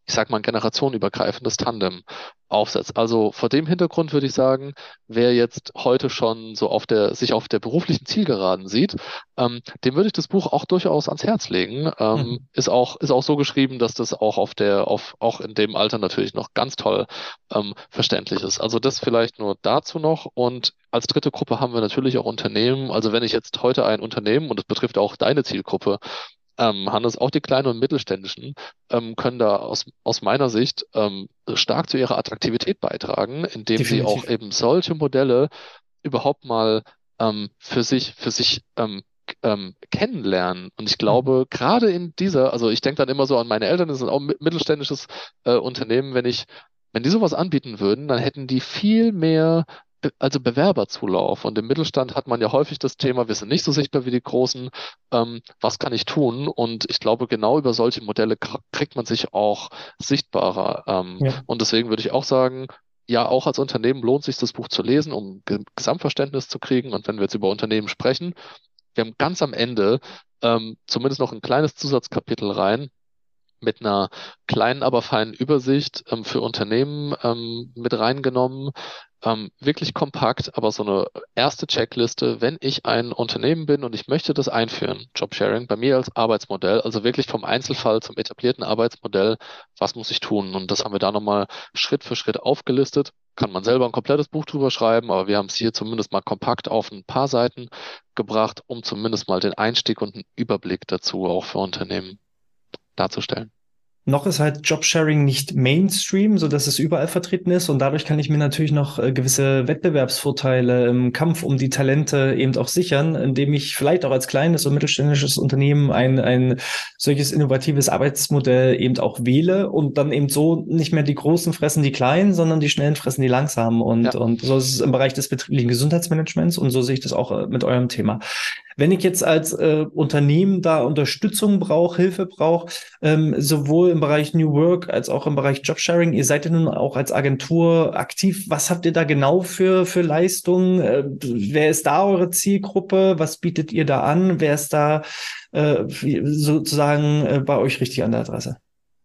ich sag mal, ein generationenübergreifendes Tandem aufsetzt. Also vor dem Hintergrund würde ich sagen, wer jetzt heute schon so auf der, sich auf der beruflichen Zielgeraden sieht, ähm, dem würde ich das Buch auch durchaus ans Herz legen. Ähm, Mhm. ist auch, ist auch so geschrieben, dass das auch auf der, auf, auch in dem Alter natürlich noch ganz toll ähm, verständlich ist. Also das vielleicht nur dazu noch. Und als dritte Gruppe haben wir natürlich auch Unternehmen. Also wenn ich jetzt heute ein Unternehmen, und das betrifft auch deine Zielgruppe, ähm, Hannes, auch die kleinen und mittelständischen, ähm, können da aus, aus meiner Sicht ähm, stark zu ihrer Attraktivität beitragen, indem sie auch Definitiv. eben solche Modelle überhaupt mal ähm, für sich, für sich ähm, k- ähm, kennenlernen. Und ich Mhm. glaube, gerade in dieser, also ich denke dann immer so an meine Eltern, das ist auch ein mi- mittelständisches äh, Unternehmen, wenn ich, wenn die sowas anbieten würden, dann hätten die viel mehr Be- also Bewerberzulauf. Und im Mittelstand hat man ja häufig das Thema, wir sind nicht so sichtbar wie die Großen, ähm, was kann ich tun? Und ich glaube, genau über solche Modelle kr- kriegt man sich auch sichtbarer. Ähm, Ja. und deswegen würde ich auch sagen, ja, auch als Unternehmen lohnt sich das Buch zu lesen, um Ge Gesamtverständnis zu kriegen. Und wenn wir jetzt über Unternehmen sprechen, wir haben ganz am Ende ähm, zumindest noch ein kleines Zusatzkapitel rein mit einer kleinen, aber feinen Übersicht ähm, für Unternehmen ähm, mit reingenommen. Ähm, wirklich kompakt, aber so eine erste Checkliste, wenn ich ein Unternehmen bin und ich möchte das einführen, Jobsharing, bei mir als Arbeitsmodell, also wirklich vom Einzelfall zum etablierten Arbeitsmodell, was muss ich tun? Und das haben wir da nochmal Schritt für Schritt aufgelistet. Kann man selber ein komplettes Buch drüber schreiben, aber wir haben es hier zumindest mal kompakt auf ein paar Seiten gebracht, um zumindest mal den Einstieg und einen Überblick dazu auch für Unternehmen darzustellen. Noch ist halt Jobsharing nicht Mainstream, so dass es überall vertreten ist. Und dadurch kann ich mir natürlich noch äh, gewisse Wettbewerbsvorteile im Kampf um die Talente eben auch sichern, indem ich vielleicht auch als kleines und mittelständisches Unternehmen ein, ein solches innovatives Arbeitsmodell eben auch wähle und dann eben so nicht mehr die Großen fressen die Kleinen, sondern die Schnellen fressen die Langsamen. Und, Ja. und so ist es im Bereich des betrieblichen Gesundheitsmanagements und so sehe ich das auch äh, mit eurem Thema. Wenn ich jetzt als äh, Unternehmen da Unterstützung brauche, Hilfe brauche, ähm, sowohl im Bereich New Work als auch im Bereich Jobsharing, ihr seid ja nun auch als Agentur aktiv. Was habt ihr da genau für, für Leistungen? Äh, wer ist da eure Zielgruppe? Was bietet ihr da an? Wer ist da äh, sozusagen äh, bei euch richtig an der Adresse?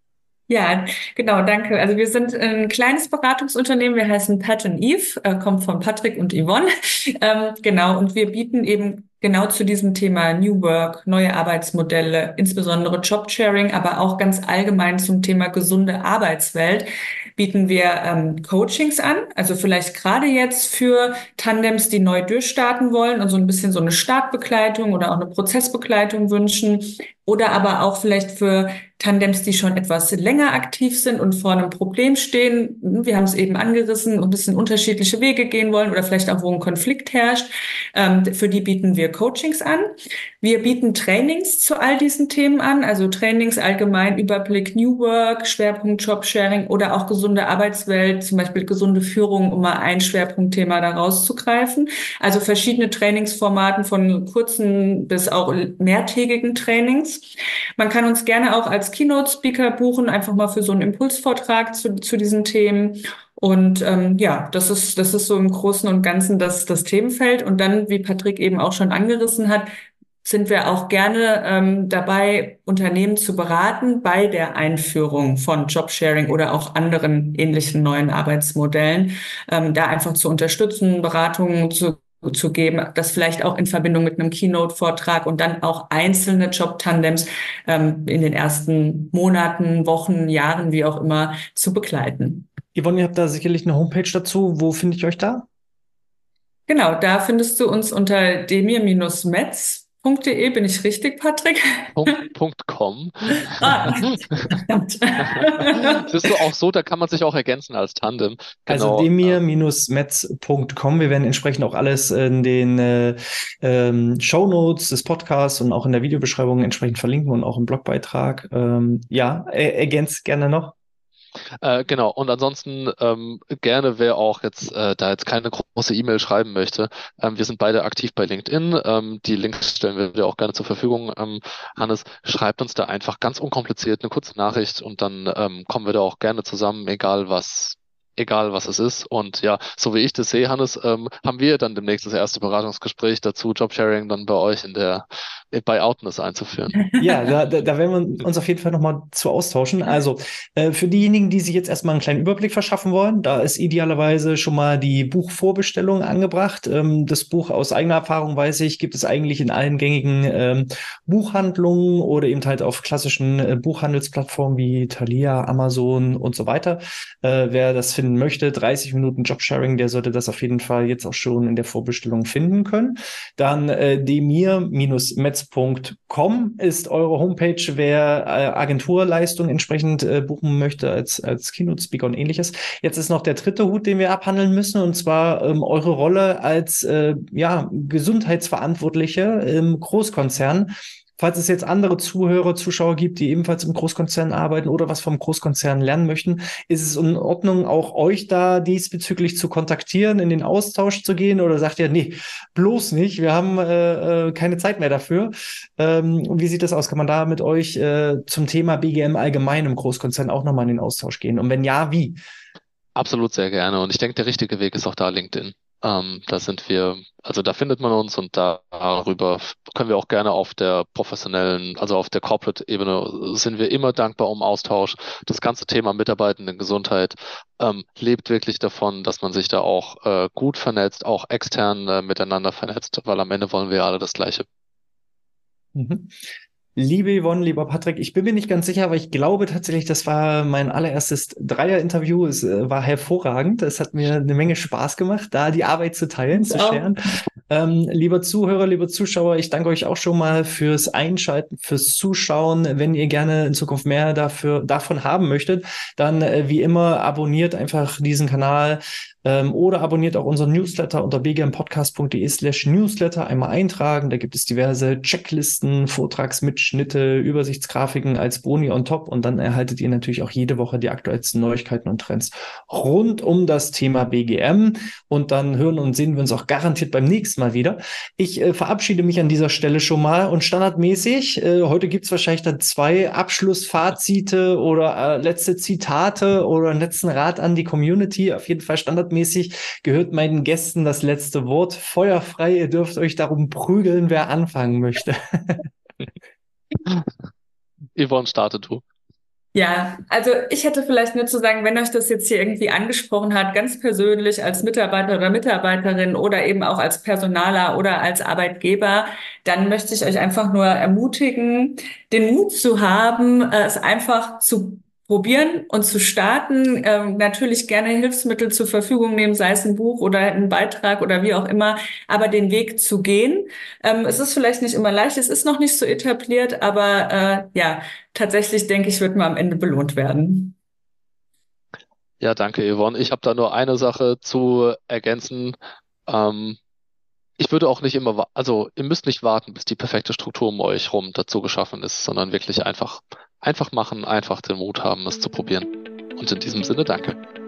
Ja, genau, danke. Also wir sind ein kleines Beratungsunternehmen, wir heißen Pat and Eve, äh, kommt von Patrick und Yvonne. Ähm, genau, und wir bieten eben genau zu diesem Thema New Work, neue Arbeitsmodelle, insbesondere Jobsharing, aber auch ganz allgemein zum Thema gesunde Arbeitswelt, bieten wir ähm, Coachings an. Also vielleicht gerade jetzt für Tandems, die neu durchstarten wollen und so ein bisschen so eine Startbegleitung oder auch eine Prozessbegleitung wünschen. Oder aber auch vielleicht für Tandems, die schon etwas länger aktiv sind und vor einem Problem stehen. Wir haben es eben angerissen und ein bisschen unterschiedliche Wege gehen wollen oder vielleicht auch, wo ein Konflikt herrscht. Ähm, für die bieten wir Coachings an. Wir bieten Trainings zu all diesen Themen an, also Trainings allgemein, Überblick New Work, Schwerpunkt Jobsharing oder auch gesunde Arbeitswelt, zum Beispiel gesunde Führung, um mal ein Schwerpunktthema da rauszugreifen. Also verschiedene Trainingsformaten von kurzen bis auch mehrtägigen Trainings. Man kann uns gerne auch als Keynote-Speaker buchen, einfach mal für so einen Impulsvortrag zu, zu diesen Themen. Und ähm, ja, das ist, das ist so im Großen und Ganzen das, das Themenfeld. Und dann, wie Patrick eben auch schon angerissen hat, sind wir auch gerne ähm, dabei, Unternehmen zu beraten bei der Einführung von Jobsharing oder auch anderen ähnlichen neuen Arbeitsmodellen, ähm, da einfach zu unterstützen, Beratungen zu zu geben, das vielleicht auch in Verbindung mit einem Keynote-Vortrag und dann auch einzelne Job-Tandems ähm, in den ersten Monaten, Wochen, Jahren, wie auch immer, zu begleiten. Yvonne, ihr habt da sicherlich eine Homepage dazu. Wo finde ich euch da? Genau, da findest du uns unter demir metz punkt de. Bin ich richtig, Patrick? Punkt, Punkt com. Ah, verdammt. Bist du auch so, da kann man sich auch ergänzen als Tandem. Also Genau. demir Ähm, metz punkt com. Wir werden entsprechend auch alles in den äh, ähm, Shownotes des Podcasts und auch in der Videobeschreibung entsprechend verlinken und auch im Blogbeitrag. Ähm, ja, er ergänzt gerne noch. Äh, genau, und ansonsten ähm, gerne, wer auch jetzt äh, da jetzt keine große E-Mail schreiben möchte. Ähm, wir sind beide aktiv bei LinkedIn. Ähm, die Links stellen wir dir auch gerne zur Verfügung. Ähm, Hannes, schreibt uns da einfach ganz unkompliziert eine kurze Nachricht und dann ähm, kommen wir da auch gerne zusammen, egal was egal was es ist. Und ja, so wie ich das sehe, Hannes, ähm, haben wir dann demnächst das erste Beratungsgespräch dazu, Jobsharing dann bei euch in der, bei Outness einzuführen. Ja, da, da, da werden wir uns auf jeden Fall nochmal zu austauschen. Also äh, für diejenigen, die sich jetzt erstmal einen kleinen Überblick verschaffen wollen, da ist idealerweise schon mal die Buchvorbestellung angebracht. Ähm, das Buch aus eigener Erfahrung weiß ich, gibt es eigentlich in allen gängigen ähm, Buchhandlungen oder eben halt auf klassischen äh, Buchhandelsplattformen wie Thalia, Amazon und so weiter. Äh, wer das finden möchte, dreißig Minuten Jobsharing, der sollte das auf jeden Fall jetzt auch schon in der Vorbestellung finden können. Dann äh, demir-metz punkt com ist eure Homepage, wer äh, Agenturleistung entsprechend äh, buchen möchte als, als Keynote-Speaker und ähnliches. Jetzt ist noch der dritte Hut, den wir abhandeln müssen, und zwar ähm, eure Rolle als äh, ja, Gesundheitsverantwortliche im Großkonzern. Falls es jetzt andere Zuhörer, Zuschauer gibt, die ebenfalls im Großkonzern arbeiten oder was vom Großkonzern lernen möchten, ist es in Ordnung, auch euch da diesbezüglich zu kontaktieren, in den Austausch zu gehen, oder sagt ihr, nee, bloß nicht, wir haben äh, keine Zeit mehr dafür. Ähm, wie sieht das aus? Kann man da mit euch äh, zum Thema B G M allgemein im Großkonzern auch nochmal in den Austausch gehen? Und wenn ja, wie? Absolut sehr gerne. Und ich denke, der richtige Weg ist auch da LinkedIn. Ähm, da sind wir, also da findet man uns und darüber können wir auch gerne auf der professionellen, also auf der Corporate-Ebene sind wir immer dankbar um Austausch. Das ganze Thema Mitarbeitendengesundheit ähm, lebt wirklich davon, dass man sich da auch äh, gut vernetzt, auch extern äh, miteinander vernetzt, weil am Ende wollen wir alle das Gleiche. Mhm. Liebe Yvonne, lieber Patrick, ich bin mir nicht ganz sicher, aber ich glaube tatsächlich, das war mein allererstes Dreier-Interview. Es äh, war hervorragend. Es hat mir eine Menge Spaß gemacht, da die Arbeit zu teilen, zu Auch. scheren. Ähm, lieber Zuhörer, liebe Zuschauer, ich danke euch auch schon mal fürs Einschalten, fürs Zuschauen. Wenn ihr gerne in Zukunft mehr dafür, davon haben möchtet, dann äh, wie immer abonniert einfach diesen Kanal ähm, oder abonniert auch unseren Newsletter unter bgmpodcast.de slash newsletter. Einmal eintragen. Da gibt es diverse Checklisten, Vortragsmitschnitte, Übersichtsgrafiken als Boni on top, und dann erhaltet ihr natürlich auch jede Woche die aktuellsten Neuigkeiten und Trends rund um das Thema B G M, und dann hören und sehen wir uns auch garantiert beim nächsten Mal wieder. Ich äh, verabschiede mich an dieser Stelle schon mal, und standardmäßig, äh, heute gibt's wahrscheinlich dann zwei Abschlussfazite oder äh, letzte Zitate oder einen letzten Rat an die Community. Auf jeden Fall standardmäßig gehört meinen Gästen das letzte Wort. Feuerfrei, ihr dürft euch darum prügeln, wer anfangen möchte. Yvonne, starte du. Ja, also ich hätte vielleicht nur zu sagen, wenn euch das jetzt hier irgendwie angesprochen hat, ganz persönlich als Mitarbeiter oder Mitarbeiterin oder eben auch als Personaler oder als Arbeitgeber, dann möchte ich euch einfach nur ermutigen, den Mut zu haben, äh, es einfach zu probieren und zu starten. Ähm, natürlich gerne Hilfsmittel zur Verfügung nehmen, sei es ein Buch oder ein Beitrag oder wie auch immer, aber den Weg zu gehen. Ähm, es ist vielleicht nicht immer leicht, es ist noch nicht so etabliert, aber äh, ja, tatsächlich denke ich, wird man am Ende belohnt werden. Ja, danke, Yvonne. Ich habe da nur eine Sache zu ergänzen. Ähm, ich würde auch nicht immer, wa- also ihr müsst nicht warten, bis die perfekte Struktur um euch rum dazu geschaffen ist, sondern wirklich einfach, einfach machen, einfach den Mut haben, es zu probieren. Und in diesem Sinne, danke.